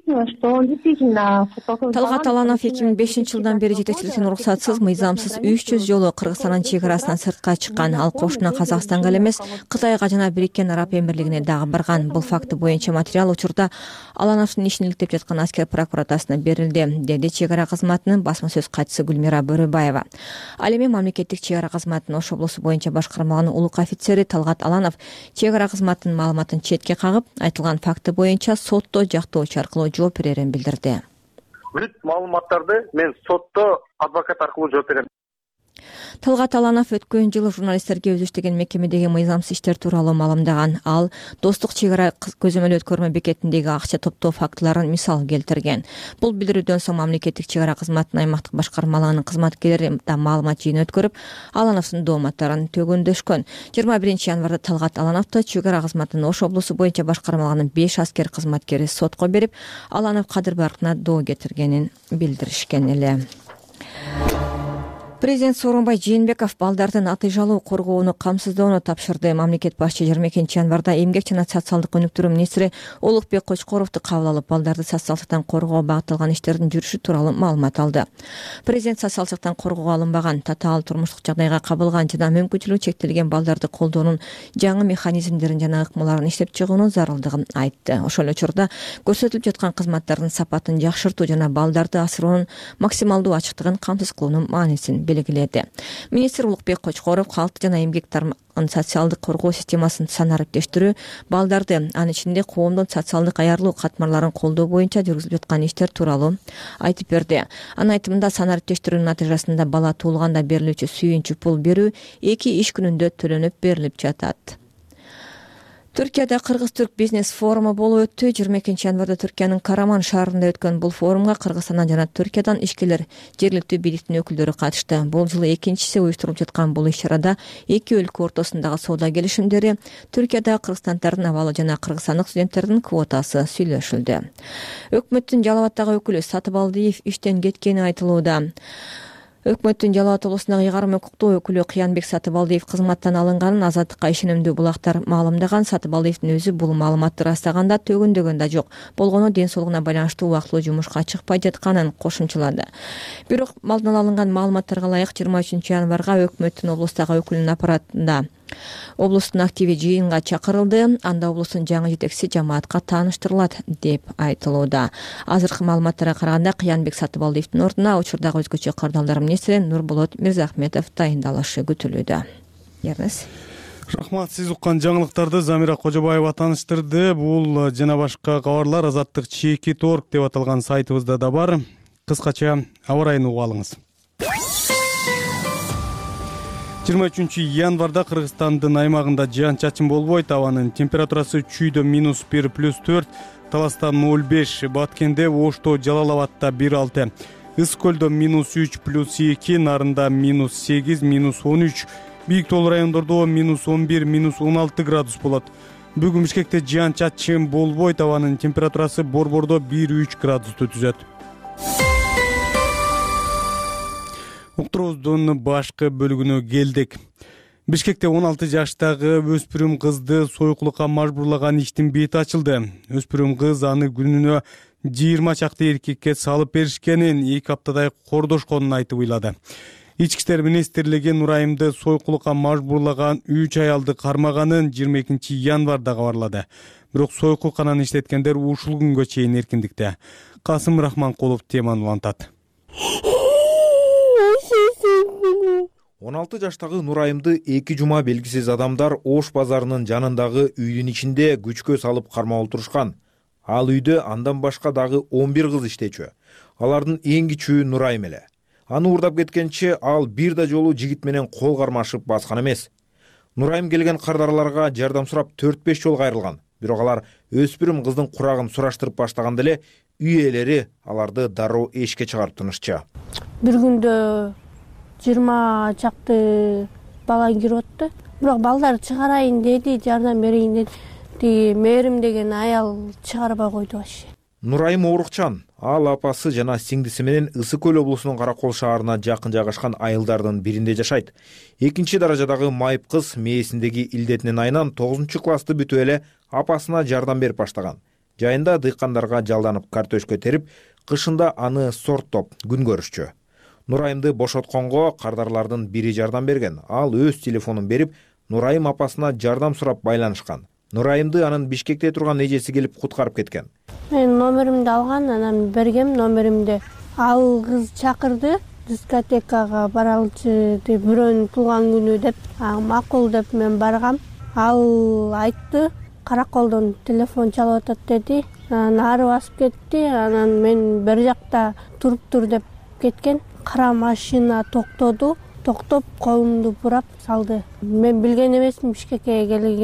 Талгат Аланов 2005-жылдан бери жетекчиликтен уруксатсыз, мыйзамсыз 300 жолу Кыргызстандын чек арасынан сыртка чыккан. Ал кошуна Казакстанга эле эмес, Кытайга жана Бириккен Араб Эмирлигине дагы барган. Бул факты боюнча материал учурда Алановдун ишин иликтеп жаткан аскер прокуратурасына берилди, деди чек ара кызматынын басма сөз катчысы Гүлмира Бөрөбаева. Ал эми мамлекеттик чек ара кызматынын Ош облусу боюнча башкармалыгынын улук офицери Талгат Аланов чек ара кызматынын маалыматын четке кагып, айтылган факты боюнча сотто жактоочу аркылуу жооп берерин билдирди. Бүт маалыматтарды мен сотто адвокат аркылуу жооп берем. Талгат Аланов өткөн жылы журналисттерге өзү иштеген мекемедеги мыйзамсыз иштер тууралуу маалымдаган. Ал достук чек ара көзөмөл өткөрмө бекетиндеги акча топтоо фактыларын мисал келтирген. Бул билдирүүдөн соң мамлекеттик чек ара кызматынын аймактык башкармалыгынын кызматкерлери да маалымат жыйын өткөрүп, Алановдун дооматтарын төгөндөшкөн. 21 январда Талгат Алановду чек ара кызматынын Ош облусу боюнча башкармалыгынын 5 аскер кызматкери сотко берип, Аланов Кадыр Баркына доо кетиргенин билдиришкен эле. Президент Сооронбай Жээнбеков балдардын атыйжалуу коргоону камсыздоону тапшырды. Мамлекет башчы 22 январда эмгек жана социалдык өнүктүрүү министри Улукбек Кочкоровду кабыл алып, балдарды социалдыктан коргоо багытталган иштердин жүрүшү тууралуу маалымат алды. Президент социалдыктан коргоого алынбаган, татаал турмуштук жагдайга кабылган жана мүмкүнчүлүгү чектелген балдарды колдоонун жаңы механизмдерин жана ыкмаларын иштеп чыгуунун зарылдыгын айтты. Ошол эле учурда көрсөтүлүп жаткан кызматтардын сапатын жакшыртуу жана балдарды асыроонун максималдуу ачыктыгын камсыз кылуунун маанисин белгиледи. Министр Улукбек Кочкоров калкты жана эмгек тармагынын социалдык коргоо системасын санариптештирүү, балдарды, анын ичинде коомдун социалдык аярлуу катмарларын колдоо боюнча жүргүзүлүп жаткан иштер тууралуу айтып берди. Анын айтымында санариптештирүүнүн натыйжасында бала туулганда берилүүчү сүйүнчү пул берүү 2 иш күнүндө төлөнүп берилип жатат. Түркияда Кыргыз-Түрк бизнес форуму болуп өттү. 22 январда Түркиянын Караман шаарында өткөн бул форумга Кыргызстандан жана Түркиядан ишкерлер, жергиликтүү бийликтин өкүлдөрү катышты. Бул жылы экинчиси уюштурулуп жаткан бул иш-чарада эки өлкө ортосундагы соода келишимдери, Түркияда кыргызстандардын абалы жана кыргызстандык студенттердин квотасы сүйлөшүлдү. Өкмөттүн Жалал абаддагы өкүлү Сатыбалдиев иштен кеткени айтылууда. Өкмөттүн Жалал абад облусундагы ыйгарым укуктуу өкүлү Кыянбек Сатыбалдиев кызматтан алынганын Азаттыкка ишенимдүү булактар маалымдаган. Сатыбалдиевдин өзү бул маалыматты ырастаганда төгүндөгөн да жок. Болгону ден соолугуна байланыштуу убактылуу жумушка чыкпай жатканын кошумчалады. Бирок алдын ала алынган маалыматтарга ылайык 23 январга өкмөттүн облустагы өкүлүнүн аппаратында облустун активи жыйынга чакырылды. Анда облустун жаңы жетекчиси жамаатка тааныштырылат деп айтылууда. Азыркы маалыматтарга караганда Кыянбек Сатыбалдиевдин ордуна учурдагы өзгөчө кардалдар министри Нурболот Мирзахметов дайындалышы күтүлүүдө. Ернес. Рахмат, сиз уккан жаңылыктарды Замира Кожобаева тааныштырды. Бул жана башка кабарлар Азаттык Чекит.org деп аталган сайтыбызда да бар. Кыскача аба райын угуп алыңыз. 23 январда Кыргызстандын аймагында жаан-чачын болбойт. Абанын температурасы Чүйдө -1 +4, Таласта 0,5, Баткенде, Ошто, Жалал абадда 1,6, Ыс көлдө -3 +2, Нарында -8, -13, Бийик тоолуу райондордо -11, -16 градус болот. Бүгүн Бишкекте жаан-чачын болбойт. Абанын температурасы Борбордо 1-3 градусту түзөт. Уктуруубуздун башкы бөлүгүнө келдик. Бишкекте 16 жаштагы өспүрүм кызды сойкулукка мажбурлаган иштин бети ачылды. Өспүрүм кыз аны күнүнө 20 чакты эркекке салып беришкенин, 2 аптадай кордошконун айтып ыйлады. Ички иштер министрлиги Нурайымды сойкулукка мажбурлаган 3 аялды кармаганын 22 январда кабарлады. Бирок сойкулкананы иштеткендер ушул күнгө чейин эркиндикте. Касым Рахманкулов теманы улантат. 16 жаштагы Нурайымды 2 жума белгисиз адамдар Ош базарынын жанындагы үйдүн ичинде күчкө салып кармап отурушкан. Ал үйдө андан башка дагы 11 кыз иштечү. Алардын эң кичүүсү Нурайым эле. Аны уурдап кеткенче ал бир да жолу жигит менен кол кармашып баскан эмес. Нурайым келген кардарларга жардам сурап 4-5 жолу кайрылган. Бирок алар өспүрүм кыздын курагын сураштырып баштаганда эле үй ээлери аларды дароо эшикке чыгарып тынышчу. Бир күндө 20 чакты бала кирип отты. Бирок балдар чыгарайын деди, жардам берейин деди. Мээрим деген аял чыгарбай койду вообще. Нурайым оорукчан. Ал апасы жана сиңдиси менен Ысы көл облусунун Каракол шаарына жакын жайгашкан айылдардын биринде жашайт. Экинчи даражадагы майып кыз мээсиндеги илдетинин айынан 9 классты бүтүп эле апасына жардам берип баштаган. Жайында дыйкандарга жалданып картөшкө терип, кышында аны сорттоп күн көрүшчү. Нурайымды бошотконго кардарлардын бири жардам берген. Ал өз телефонун берип, Нурайым апасына жардам сурап байланышкан. Нурайымды анын Бишкекте турган эжеси келип куткарып кеткен. Мен номеримди алган, анан бергем номеримди. Ал кыз чакырды, дискотекага баралчы деп, бирөөнүн туулган күнү деп, макул деп мен баргам. Ал айтты, Караколдон телефон чалып атат деди. Анан ары басып кетти. Анан мен бер жакта туруп тур деп кеткен. Кара машина токтоду. Токтоп колумду бурап салды. Мен билген эмесмин Бишкекке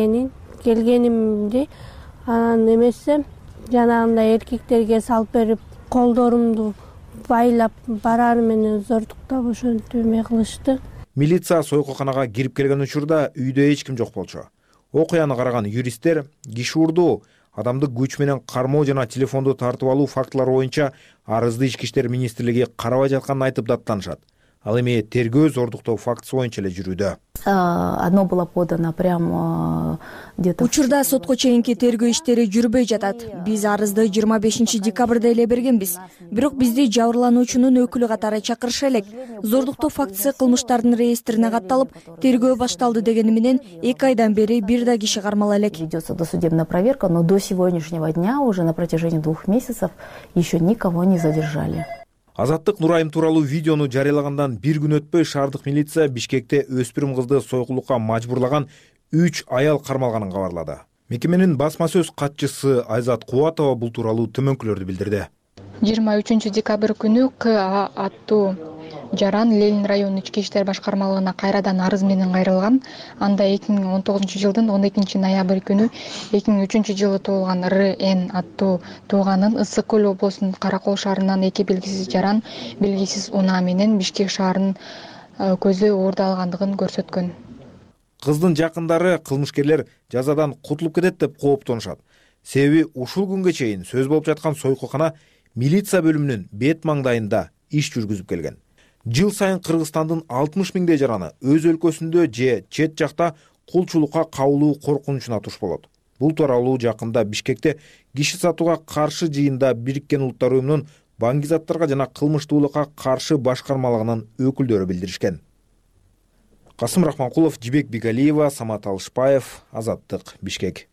келгенимди. Анан эмесе жанагындай эркектерге салып берип, колдорумду байлап барар менен зордуктап ошентип эме кылышты. Милиция сойкуканага кирип келген учурда үйдө эч ким жок болчу. Окуяны караган юристтер киши урдуу, адамды күч менен кармоо жана телефонду тартып алуу фактылары боюнча арызды Ички иштер министрлиги карабай жатканын айтып даттанышат. Ал эми тергөө зордуктоо фактысы боюнча эле жүрүүдө. Одно было подано прямо где-то. Учурда сотко чейинки тергөө иштери жүрбөй жатат. Биз арызды 25 декабрда эле бергенбиз. Бирок бизди жабырлануучунун өкүлү катары чакырыша элек. Зордуктоо фактысы кылмыштардын реестрине катталып, тергөө башталды дегени менен 2 айдан бери бир да киши кармала элек. Ведется досудебная проверка, но до сегодняшнего дня уже на протяжении 2 месяцев еще никого не задержали. Азаттык Нурайым тууралуу видеону жарыялагандан бир күн өтпөй шаардык милиция Бишкекте өспүрүм кызды сойкулукка мажбурлаган 3 аял кармалганын кабарлады. Мекеменин басма сөз катчысы Айзат Кубатова бул тууралуу төмөнкүлөрдү билдирди. 23 декабрь күнү КА аттуу жаран Ленин районунун ички иштер башкармалыгына кайрадан арыз менен кайрылган. Анда 2019 жылдын 12 ноябрь күнү 2003 жылы туулган РН аттуу тууганын Ысык көл облусунун Каракол шаарынан 2 белгисиз жаран белгисиз унаа менен Бишкек шаарынын көздөй оордалгандыгын көрсөткөн. Кыздын жакындары кылмышкерлер жазадан кутулуп кетет деп кооптонушат. Себеби ушул күнгө чейин сөз болуп жаткан сойкукана милиция бөлүмүнүн бет маңдайында иш жүргүзүп келген. Жыл сайын Кыргызстандын 60 миңдей жараны өз өлкөсүндө же чет жакта кулчулукка кабылуу коркунучуна туш болот. Бул тууралуу жакында Бишкекте киши сатууга каршы жыйында Бириккен Улуттар уюмунун баңгизаттарга жана кылмыштуулукка каршы башкармалыгынын өкүлдөрү билдиришкен. Касым Рахманкулов, Жибек Бигалиева, Самат Алышбаев, Азаттык, Бишкек.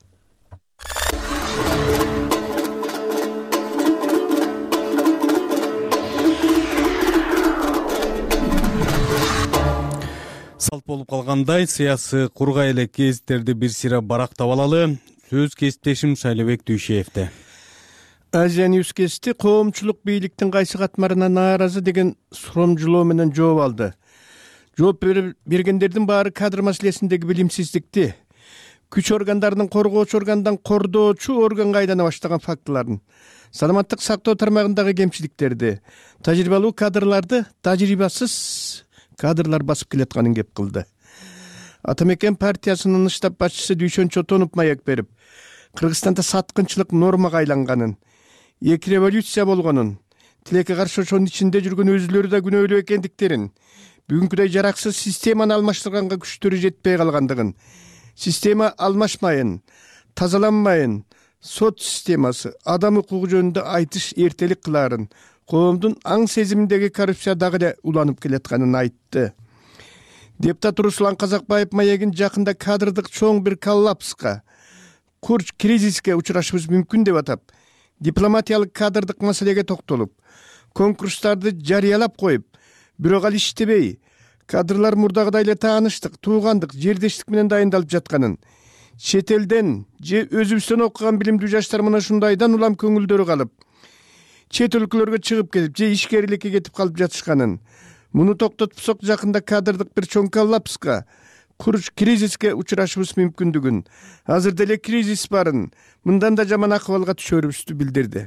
Салт болуп калгандай сыясы кургай эле кездерди бир сыйра барактап алалы. Сөз кесиптешим Шайлебек Дүйшеевде. Азия Ньюс кести коомчулук бийликтин кайсы катмарына нааразы деген суромжулоо менен жооп алды. Жооп бергендердин баары кадр маселесиндеги билимсиздикти, күч органдарынын коргоочу органдан кордоочу органга айлана баштаган фактыларын, саламаттык сактоо тармагындагы кемчиликтерди, тажрыйбалуу кадрларды тажрыйбасыз кадрлар басып келатканын кеп кылды. Ата Мекен партиясынын штаб башчысы Дүйшөн Чотонов маек берип, Кыргызстанда саткынчылык нормага айланганын, 2 революция болгонун, тилекке каршы ошонун ичинде жүргөн өзүлөрү да күнөөлүү экендиктерин, бүгүнкүдөй жараксыз системаны алмаштырганга күчтөрү жетпей калгандыгын, система алмашмайын, тазаланмайын, сот системасы, адам укугу жөнүндө айтыш эртелик кылаарын, коомдун аң сезиминдеги коррупция дагы эле уланып келатканын айтты. Депутат Руслан Казакбаев маегин жакында кадрдык чоң бир коллапска, курч кризиске учурашыбыз мүмкүн деп атап, дипломатиялык кадрдык маселеге токтолуп, конкурстарды жарыялап коюп, бирок ал иштебей, кадрлар мурдагыдай эле тааныштык, туугандык, жердештик менен дайындалып жатканын, чет элден же өзүбүздөн окуган билимдүү жаштар мына ушундайдан улам көңүлдөрү калып, чет өлкөлөргө чыгып кетип же ишкерликке кетип калып жатышканын, муну токтотпосок жакында кадрдык бир чоң коллапска, курч кризиске учурашыбыз мүмкүндүгүн, азыр деле кризис барын, мындан да жаман акыбалга түшөрүбүздү билдирди.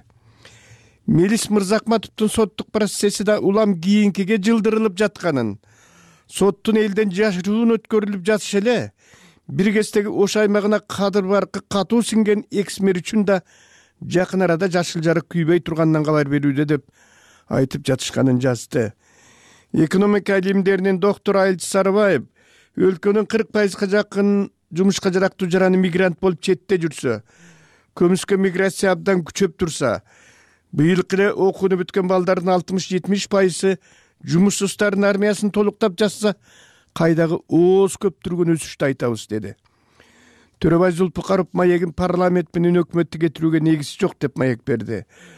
Мелис Мырзакматовдун соттук процесси да улам кийинкиге жылдырылып жатканын, соттун элден жашыруун өткөрүлүп жатышы эле, бир кездеги Ош аймагына кадыр баркы катуу сиңген экс-мэр үчүн да жакын арада жашыл жарык күйбөй турганынан кабар берүүдө деп айтып жатышканын жазды. Экономика илимдеринин доктору Айылчы Сарыбаев өлкөнүн 40%га жакын жумушка жарактуу жараны мигрант болуп четте жүрсө, көмүскө миграция абдан күчөп турса, быйылкы эле окууну бүткөн балдардын 60-70% жумушсуздардын армиясын толуктап жатса, кайдагы ооз көптүргөн өсүштү айтабыз деди. Төрөбай Зулпукаров маегин парламент менен өкмөттү кетирүүгө негизи жок деп маек берди.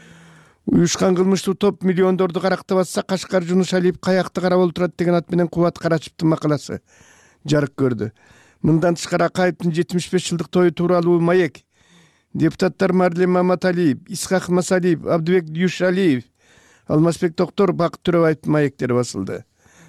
Уюшкан кылмыштуу топ миллиондорду карактап атса, Кашкар Жунуш Алиев каякты карап отурат деген ат менен Кубат Карачевдин макаласы жарык көрдү. Мындан тышкары Акаевдин 75 жылдык тою тууралуу маек депутаттар Марлен Маматалиев, Исхак Масалиев, Абдыбек Дүйшалиев, Алмазбек Токтор, Бакыт Төрөбаевдин маектери басылды.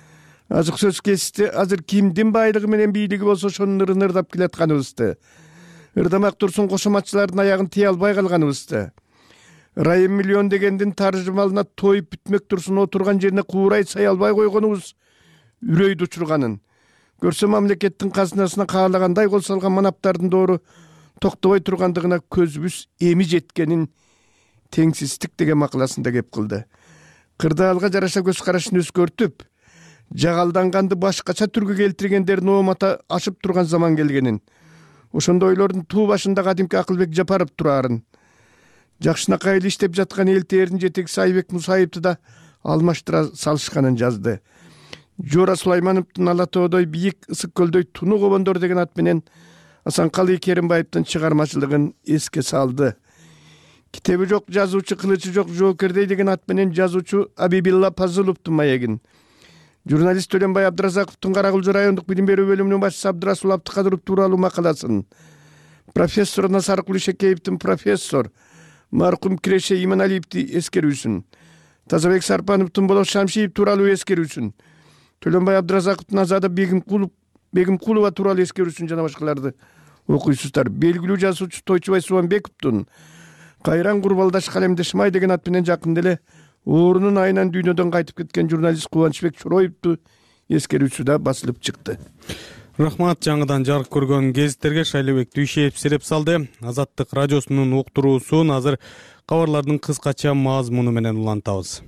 Азык сөз кести, азыр кимдин байлыгы менен бийлиги болсо ошонун ырдап келатканыбызды. Ырдамак Турсун кошоматчылардын аягын тие албай калганыбызды. Райым миллион дегендин таржымалына тоюп бүтмөк Турсун отурган жерине куурай сай албай койгонубуз үрөйдү учурганын. Көрсө мамлекеттин казынасына каалагандай кол салган манаптардын доору токтобой тургандыгына көзүбүз эми жеткенин теңсиздик деген макаласында кеп кылды. Кырдаалга жараша көз карашын өзгөртүп, жагалданганды башкача түргө келтиргендердин оомата ашып турган заман келгенин, ошондо ойлордун туу башында кадимки Акылбек Жапаров турарын, жакшынакай эле иштеп жаткан эл тээрдин жетекчиси Айбек Мусаевди да алмаштыра салышканын жазды. Жора Сулаймановдун Ала тоодой бийик, ысык көлдөй туну кобондор деген ат менен Асанкалы Керимбаевдин чыгармачылыгын эске салды. Китеби жок жазуучу, кылычы жок жоокердей деген ат менен жазуучу Абибилла Пазыловдун маегин, журналист Төленбай Абдыразаковдун Каракулчу райондук билим берүү бөлүмүнүн башчысы Абдырасул Абдыкадыров тууралуу макаласын, профессор Насаркул Ишекеевдин профессор маркум Киреше Иманалиевди эскерүүсүн, Тазабек Сарпановдун Болот Шамшиев тууралуу эскерүүсүн, Төленбай Абдыразаковдун Азада Бегимкулова тууралуу эскерүүсүн жана башкаларды окуйсуздар. Белгилүү жазуучу Тойчубай Субанбековдун Кайран Курбалдаш Калемдешмай деген ат менен жакында эле оорунун айынан дүйнөдөн кайтып кеткен журналист Кубанычбек Чороевду эскерүүсү да басылып чыкты. Рахмат, жаңыдан жарык көргөн гезиттерге Шайлебек Дүйшеев сереп салды. Азаттык радиосунун уктуруусун азыр кабарлардын кыскача мазмуну менен улантабыз.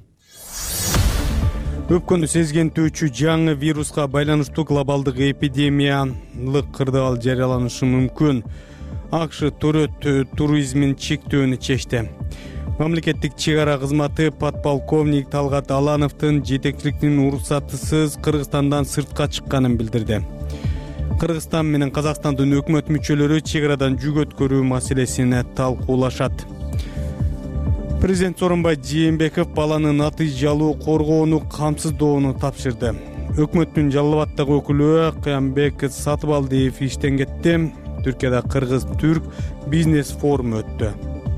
Өпкөндү сезгентүүчү жаңы вируска байланыштуу глобалдык эпидемиялык кырдаал жарыяланышы мүмкүн. АКШ туризмин чектөөнү чечти. Мамлекеттик чек-ара кызматы подполковник Талгат Алановдун жетекчиликтин уруксатысыз Кыргызстандан сыртка чыкканын билдирди. Кыргызстан менен Казакстандын өкмөт мүчөлөрү чек-арадан жүк өткөрүү маселесин талкуулашат. Президент Сооронбай Жээнбеков баланын натыйжалуу коргоону камсыздоону тапшырды. Өкмөттүн Жалал Абаддагы өкүлү Кыямбек Сатыбалдиев иштен кетти. Түркияда Кыргыз-Түрк бизнес форуму өттү.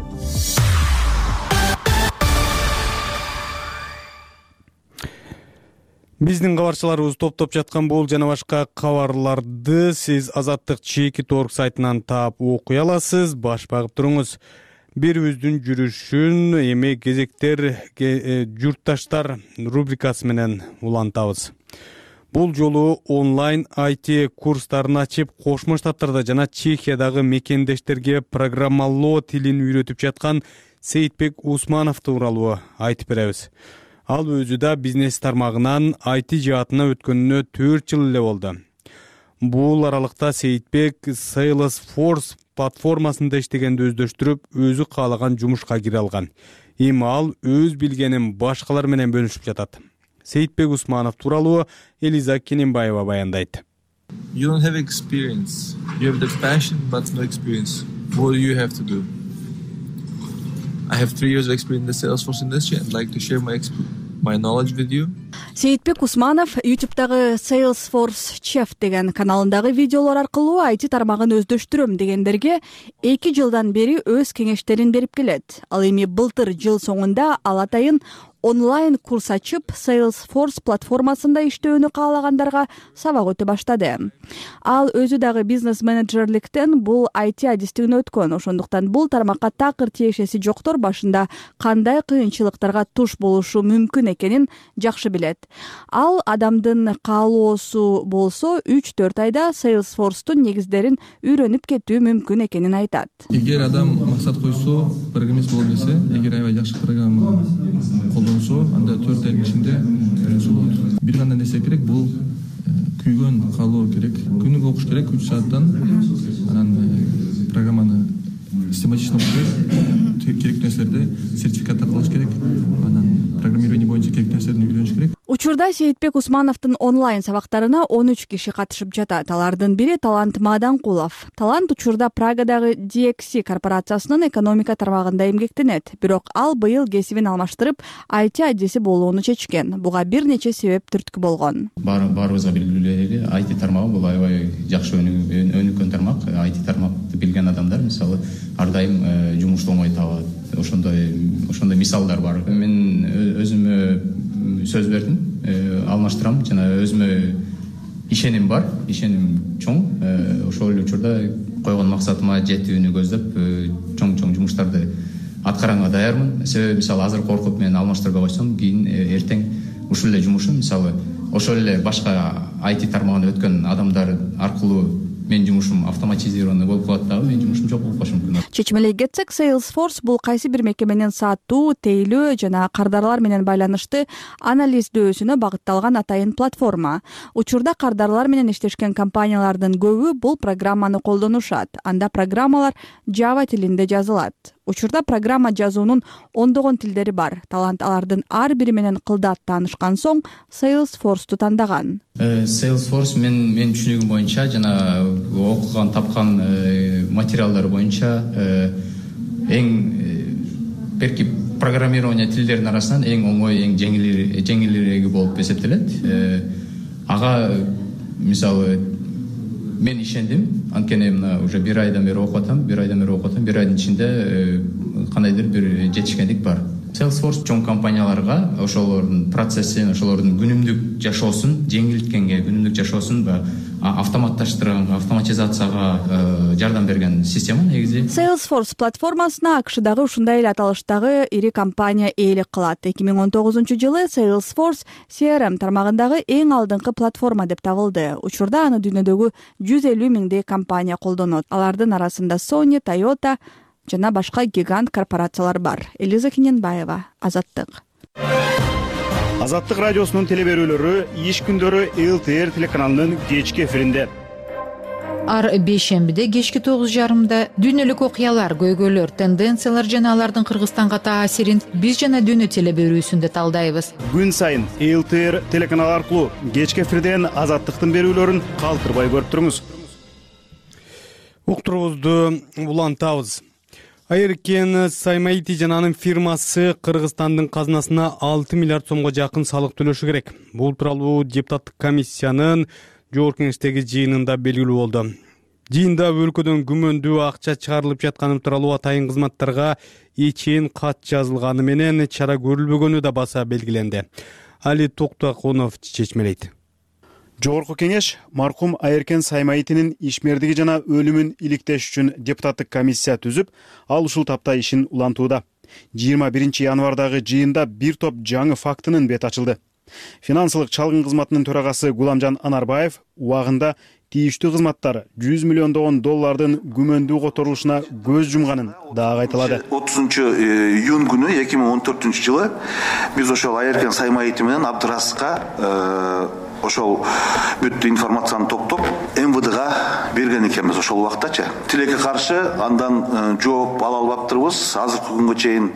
Биздин кабарчыларыбыз топтоп жаткан бул жана башка кабарларды сиз Азаттык Чекит.org сайтынан таап окуй аласыз. Баш багып туруңуз. Бирибиздин жүрүшүн эми кезектер журтташтар рубрикасы менен улантабыз. Бул жолу онлайн IT курстарын ачып, Кошмо Штаттарда жана Чехиядагы мекендештерге программалоо тилин үйрөтүп жаткан Сейитбек Усманов тууралуу айтып беребиз. Ал өзү да бизнес тармагынан IT жаатына өткөнүнө 4 жыл эле болду. Бул аралыкта Сейитбек Salesforce платформасында иштегенди өздөштүрүп, өзү каалаган жумушка кире алган. Эми ал өз билгенин башкалар менен бөлүшүп жатат. Сейитбек Усманов тууралуу Элиза Кененбаева баяндайт. You don't have experience. You have the passion, but no experience. What do you have to do? I have 3 years of experience in the Salesforce industry. I'd like to share my knowledge with you. Сейитбек Усманов YouTube'дагы Salesforce Chef деген каналындагы видеолор аркылуу IT тармагын өздөштүрөм дегендерге 2 жылдан бери өз кеңештерин берип келет. Ал эми былтыр жыл соңунда ал атайын онлайн курс ачып, Salesforce платформасында иштөөнү каалагандарга сабак өтө баштады. Ал өзү дагы бизнес менеджерликтен бул IT адистигин өткөн. Ошондуктан бул тармакка такыр тиешеси жоктор башында кандай кыйынчылыктарга туш болушу мүмкүн экенин жакшы билет. Ал адамдын каалоосу болсо 3-4 айда Salesforce'тун негиздерин үйрөнүп кетүү мүмкүн экенин айтат. Эгер адам максат койсо, программист боло билсе, эгер аябай жакшы программа колдонсо, анда 4 айдын ичинде үйрөнсө болот. Бир гана нерсе керек, бул күйгөн каалоо керек. Күнүгө окуш керек 3 сааттан. Анан программаны систематично окуп керек нерселерди сертификат алыш керек, анан программирование боюнча керек нерселерди үйрөнүш керек. Учурда Сейитбек Усмановдун онлайн сабактарына 13 киши катышып жатат. Алардын бири Талант Маданкулов. Талант учурда Прагадагы DXC корпорациясынын экономика тармагында эмгектенет. Бирок ал быйыл кесибин алмаштырып, IT аддеси болууну чечкен. Буга бир нече себеп түрткү болгон. Баарыбызга белгилүү эле IT тармагы бул аябай жакшы өнүккөн тармак. IT тармакты билген адамдар мисалы ар дайым жумушту оңой табат. Ошондой мисалдар бар. Мен өзүмө сөз бердим, алмаштырам, жана өзүмө ишеним бар, ишеним чоң. Ошол эле учурда койгон максатыма жетүүнү көздөп, чоң жумуштарды аткаранга даярмын. Себеби мисалы азыр коркуп мен алмаштырбай койсом, кийин эртең ушул эле жумушум мисалы ошол эле башка IT тармагына өткөн адамдар аркылуу мен жумушум автоматизированный болуп калат дагы, мен жумушум жок болуп калышы мүмкүн. Чечмелей кетсек, Salesforce бул кайсы бир мекеменин сатуу, тейлөө жана кардарлар менен байланышты анализдөөсүнө багытталган атайын платформа. Учурда кардарлар менен иштешкен компаниялардын көбү бул программаны колдонушат. Анда программалар Java тилинде жазылат. Учурда программа жазуунун ондогон тилдери бар. Талант алардын ар бири менен кылдат таанышкан соң Salesforce'ту тандаган. Salesforce мен түшүнүгүм боюнча жана окуган тапкан материалдар боюнча эң берки программирование тилдеринин арасынан эң оңой, эң жеңилиреги болуп эсептелет. Ага мисалы мен ишендим, анткени мына уже бир айдан бери окуп атам, бир айдын ичинде кандайдыр бир жетишкендик бар. Salesforce чоң компанияларга ошолордун процессин, ошолордун күнүмдүк жашоосун жеңилткенге, күнүмдүк жашоосун автоматташтырганга, автоматизацияга жардам берген система негизи. Salesforce платформасына АКШдагы ушундай эле аталыштагы ири компания ээлик кылат. 2019-жылы Salesforce CRM тармагындагы эң алдыңкы платформа деп табылды. Учурда аны дүйнөдөгү 150 миңдей компания колдонот. Алардын арасында Sony, Toyota жана башка гигант корпорациялар бар. Элиза Кененбаева, Азаттык. Азаттык радиосунун телеберүүлөрү иш күндөрү ЛТР телеканалынын кечки эфиринде. Ар бейшембиде кечки 9:30 дүйнөлүк окуялар, көйгөйлөр, тенденциялар жана алардын Кыргызстанга таасирин биз жана дүйнө телеберүүсүндө талдайбыз. Күн сайын ЛТР телеканалы аркылуу кечки эфирден Азаттыктын берүүлөрүн калтырбай көрүп туруңуз. Уктуруубузду улантабыз. Айыркен Саймаити жана анын фирмасы Кыргызстандын казынасына 6 миллиард сомго жакын салык төлөшү керек. Бул тууралуу депутаттык комиссиянын жогорку кеңештеги жыйынында белгилүү болду. Жыйында өлкөдөн күмөндүү акча чыгарылып жатканы тууралуу атайын кызматтарга эчен кат жазылганы менен чара көрүлбөгөнү да баса белгиленди. Али Токтокунов чечмелейт. Жогорку кеңеш маркум Айыркен Саймаитинин ишмердиги жана өлүмүн иликтеш үчүн депутаттык комиссия түзүп, ал ушул тапта ишин улантууда. 21 январдагы жыйында бир топ жаңы фактынын бети ачылды. Финансылык чалгын кызматынын төрагасы Гуламжан Анарбаев убагында тийиштүү кызматтар 100 миллиондогон доллардын күмөндүү которулушуна көз жумганын дагы айтылады. 30 июнь күнү 2014 жылы биз ошол Айыркен Саймаити менен Абдыраска ошол бүт информацияны топтоп МВДга берген экенбиз ошол убактачы. Тилекке каршы андан жооп ала албаптырбыз. Азыркы күнгө чейин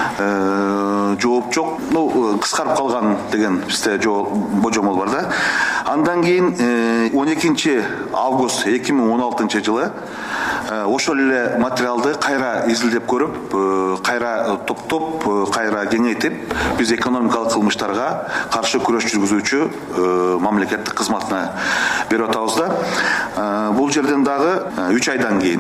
жооп жок. Кыскарып калган деген бизде божомол бар да. Андан кийин 12 август 2016 жылы ошол эле материалды кайра изилдеп көрүп, кайра топтоп, кайра кеңейтип, биз экономикалык кылмыштарга каршы күрөш жүргүзүүчү мамлекеттик кызматына берип атабыз да. Бул жерден дагы 3 айдан кийин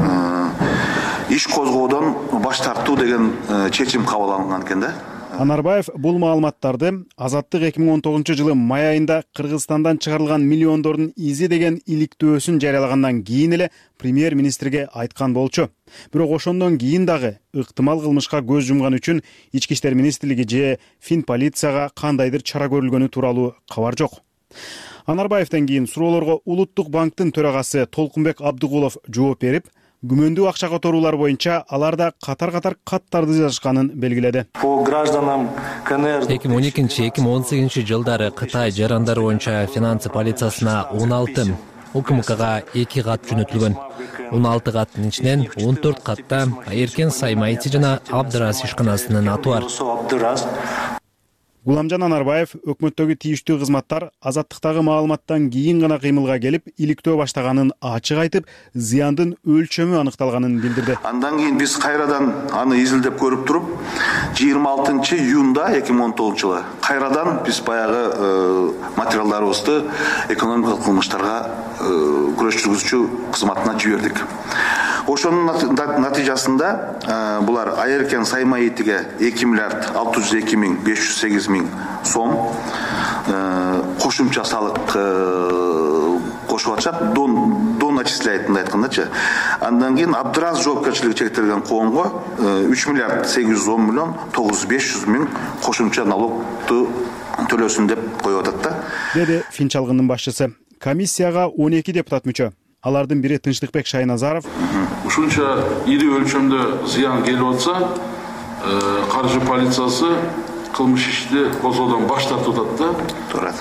иш козгоодон баш тартуу деген чечим кабыл алынган экен да. Анарбаев бул маалыматтарды Азаттык 2019 жылы май айында Кыргызстандан чыгарылган миллиондордун изи деген иликтөөсүн жарыялагандан кийин эле премьер-министрге айткан болчу. Бирок ошондон кийин дагы ыктымал кылмышка көз жумган үчүн Ички иштер министрлиги же Финполицияга кандайдыр чара көрүлгөнү тууралуу кабар жок. Анарбаевден кийин суроолорго Улуттук банктын төрагасы Толкунбек Абдыгулов жооп берип, күмөндүү акча которуулар боюнча аларда катар-катар каттарды жазышканын белгиледи. По гражданам КНР 2012-2018 жылдары Кытай жарандары боюнча финансы полициясына 16 укмкга 2 кат жөнөтүлгөн. 16 каттын ичинен 14 катта Айеркен Саймаити жана Абдырас ишканасынын аты бар. Гуламжан Анарбаев өкмөттөгү тийиштүү кызматтар азаттыктагы маалыматтан кийин гана кыймылга келип, иликтөө баштаганын ачык айтып, зыяндын өлчөмү аныкталганын билдирди. Андан кийин биз кайрадан аны изилдеп көрүп туруп, 26 июнда 2019 жылы кайрадан биз баягы материалдарыбызды экономикалык кылмыштарга күрөш жүргүзүүчү кызматына жибердик. Ошонун натыйжасында булар Айеркен Саймаитиге 2 миллиард 602 миң 508 миң сом кошумча салык кошуп атышат, дон начисляет мындай айткандачы. Андан кийин Абдырас жоопкерчилиги чектелген коомго 3 миллиард 810 миллион 900 миң кошумча налогду төлөсүн деп коюп атат да. Деди Финчалгындын башчысы. Комиссияга 12 депутат мүчө. Алардын бири Тынчтыкбек Шайназаров. Ушунча ири өлчөмдө зыян келип атса, каржы полициясы кылмыш ишти козгоодон баш тартып атат да. Туура.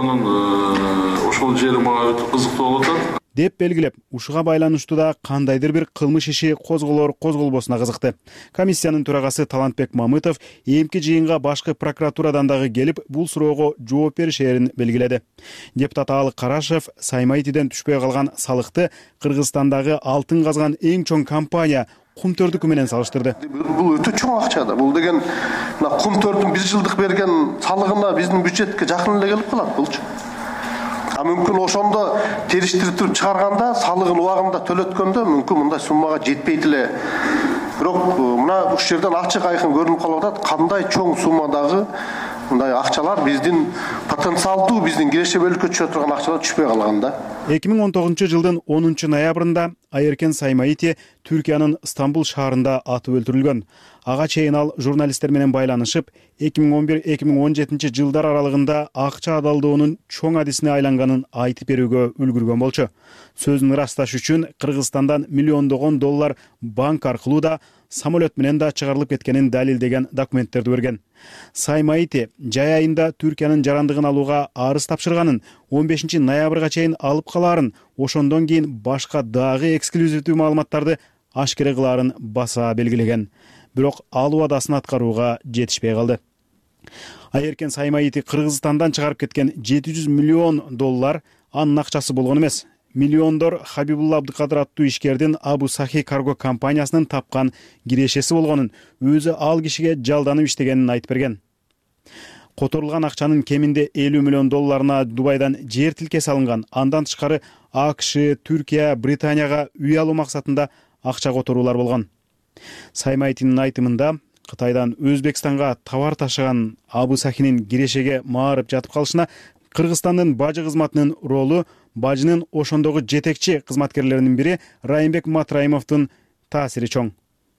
Ошол жери мага өтө кызыктуу болуп атат. Деп белгилеп, ушуга байланыштуу да кандайдыр бир кылмыш иши козголбосуна кызыкты. Комиссиянын төрагасы Талантбек Мамытов эмки жыйынга башкы прокуратурадан дагы келип, бул суроого жооп беришерин белгиледи. Депутат Алык Карашев Саймаитиден түшпөй калган салыкты Кыргызстандагы алтын казган эң чоң компания Кумтөрдүкү менен салыштырды. Бул өтө чоң акча да. Бул деген Кумтөрдүн 1 жылдык берген салыгына биздин бюджетке жакын эле келип калат булчу. Мүмкүн ошондо териштирип туруп чыгарганда, салыгын убагында төлөткөндө мүмкүн мындай суммага жетпейт эле. Бирок мына ушул жерден ачык айкын көрүнүп калып атат, кандай чоң суммадагы мындай акчалар биздин потенциалдуу биздин киреше бөлүккө түшө турган акчалар түшпөй калган да. 2019 жылдын 10 ноябрында Айеркен Саймаити Түркиянын Стамбул шаарында атып өлтүрүлгөн. Ага чейин ал журналисттер менен байланышып, 2011-2017 жылдар аралыгында акча адалдоонун чоң адисине айланганын айтып берүүгө үлгүргөн болчу. Сөзүн ырасташ үчүн Кыргызстандан миллиондогон доллар банк аркылуу да, самолет менен да чыгарылып кеткенин далилдеген документтерди берген. Саймаити жай айында Түркиянын жарандыгын алууга арыз тапшырганын, 15 ноябрга чейин алып калаарын, ошондон кийин башка дагы эксклюзивдүү маалыматтарды ашкере кылаарын баса белгилеген. Бирок ал убадасын аткарууга жетишпей калды. Айеркен Саймаити Кыргызстандан чыгарып кеткен 700 миллион доллар анын акчасы болгон эмес. Миллиондор Хабибулла Абдыкадыр аттуу ишкердин Абу Сахи карго компаниясынын тапкан кирешеси болгонун, өзү ал кишиге жалданып иштегенин айтып берген. Которулган акчанын кеминде 50 миллион долларына Дубайдан жер тилкеси алынган. Андан тышкары АКШ, Түркия, Британияга үй алуу максатында акча которуулар болгон. Саймаитинин айтымында Кытайдан Өзбекстанга товар ташыган Абу Сахинин кирешеге маарып жатып калышына Кыргызстандын бажы кызматынын ролу, бажынын ошондогу жетекчи кызматкерлеринин бири Райымбек Матраимовдун таасири чоң.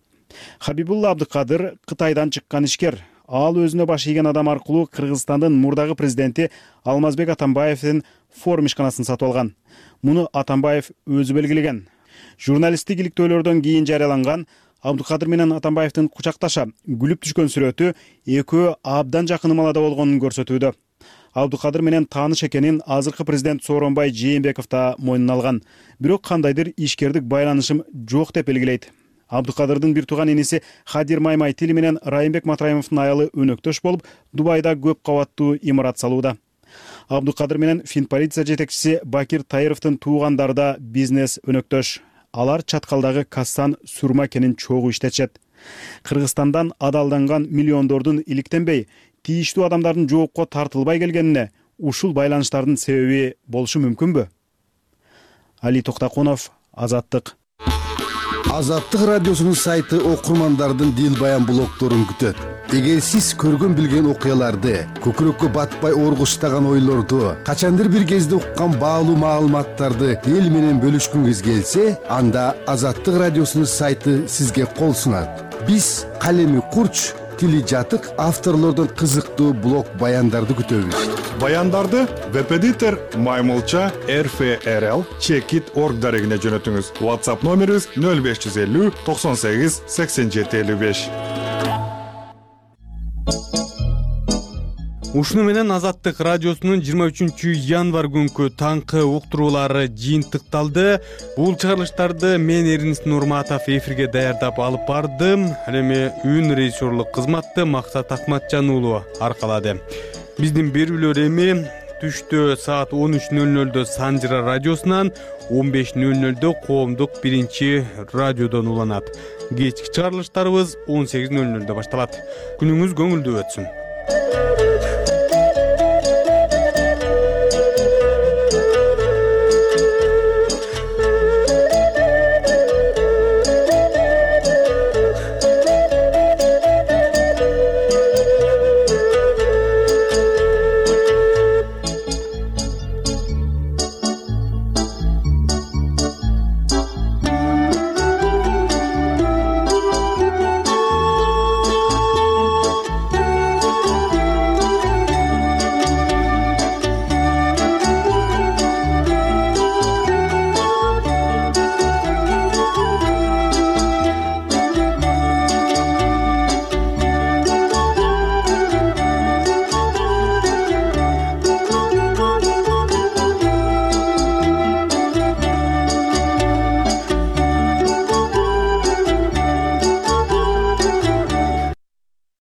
Хабибулла Абдыкадыр Кытайдан чыккан ишкер. Ал өзүнө баш ийген адам аркылуу Кыргызстандын мурдагы президенти Алмазбек Атамбаевдин форум ишканасын сатып алган. Муну Атамбаев өзү белгилеген. Журналисттик иликтөөлөрдөн кийин жарыяланган Абдыкадыр менен Атамбаевдин кучакташа күлүп түшкөн сүрөтү экөө абдан жакын ымалада болгонун көрсөтүүдө. Абдыкадыр менен тааныш экенин азыркы президент Сооронбай Жээнбеков да мойнуна алган. Бирок кандайдыр ишкердик байланышым жок деп белгилейт. Абдыкадырдын бир тууган иниси Хадир Маймайтили менен Райымбек Матраимовдун аялы өнөктөш болуп, Дубайда көп кабаттуу имарат салууда. Абдыкадыр менен Финполиция жетекчиси Бакир Таировдун туугандары да бизнес өнөктөш. Алар чаткалдагы Кассан Сурма кенин чогуу иштетишет. Кыргызстандан адалданган миллиондордун иликтенбей, тийиштүү адамдардын жоопко тартылбай келгенине ушул байланыштардын себеби болушу мүмкүнбү? Али Токтакунов, Азаттык. Азаттык радиосунун сайты окурмандардын дил баян блогдорун күтөт. Эгер сиз көргөн билген окуяларды, көкүрөккө батпай оргуштаган ойлорду, качандыр бир кезде уккан баалуу маалыматтарды эл менен бөлүшкүңүз келсе, анда Азаттык радиосунун сайты сизге кол сунат. Биз калеми курч, тили жатык авторлордон кызыктуу блог баяндарды күтөбүз. Баяндарды веб-эдитор Маймылча RFRL Checkit.org дарегине жөнөтүңүз. WhatsApp номерибиз 0550 98 87 55. ушуну менен Азаттык радиосунун 23 январ күнкү таңкы уктуруулары жыйынтыкталды. Бул чыгарылыштарды мен Эрнест Нурматов эфирге даярдап алып бардым. Ал эми үн режиссерлук кызматты Максат Акматжан уулу аркалады. Биздин берүүлөр эми түштө саат 13:00 Санжыра радиосунан, 15:00 коомдук 1-радиодон уланат. Кечки чыгарылыштарыбыз 18:00 башталат. Күнүңүз көңүлдүү өтсүн.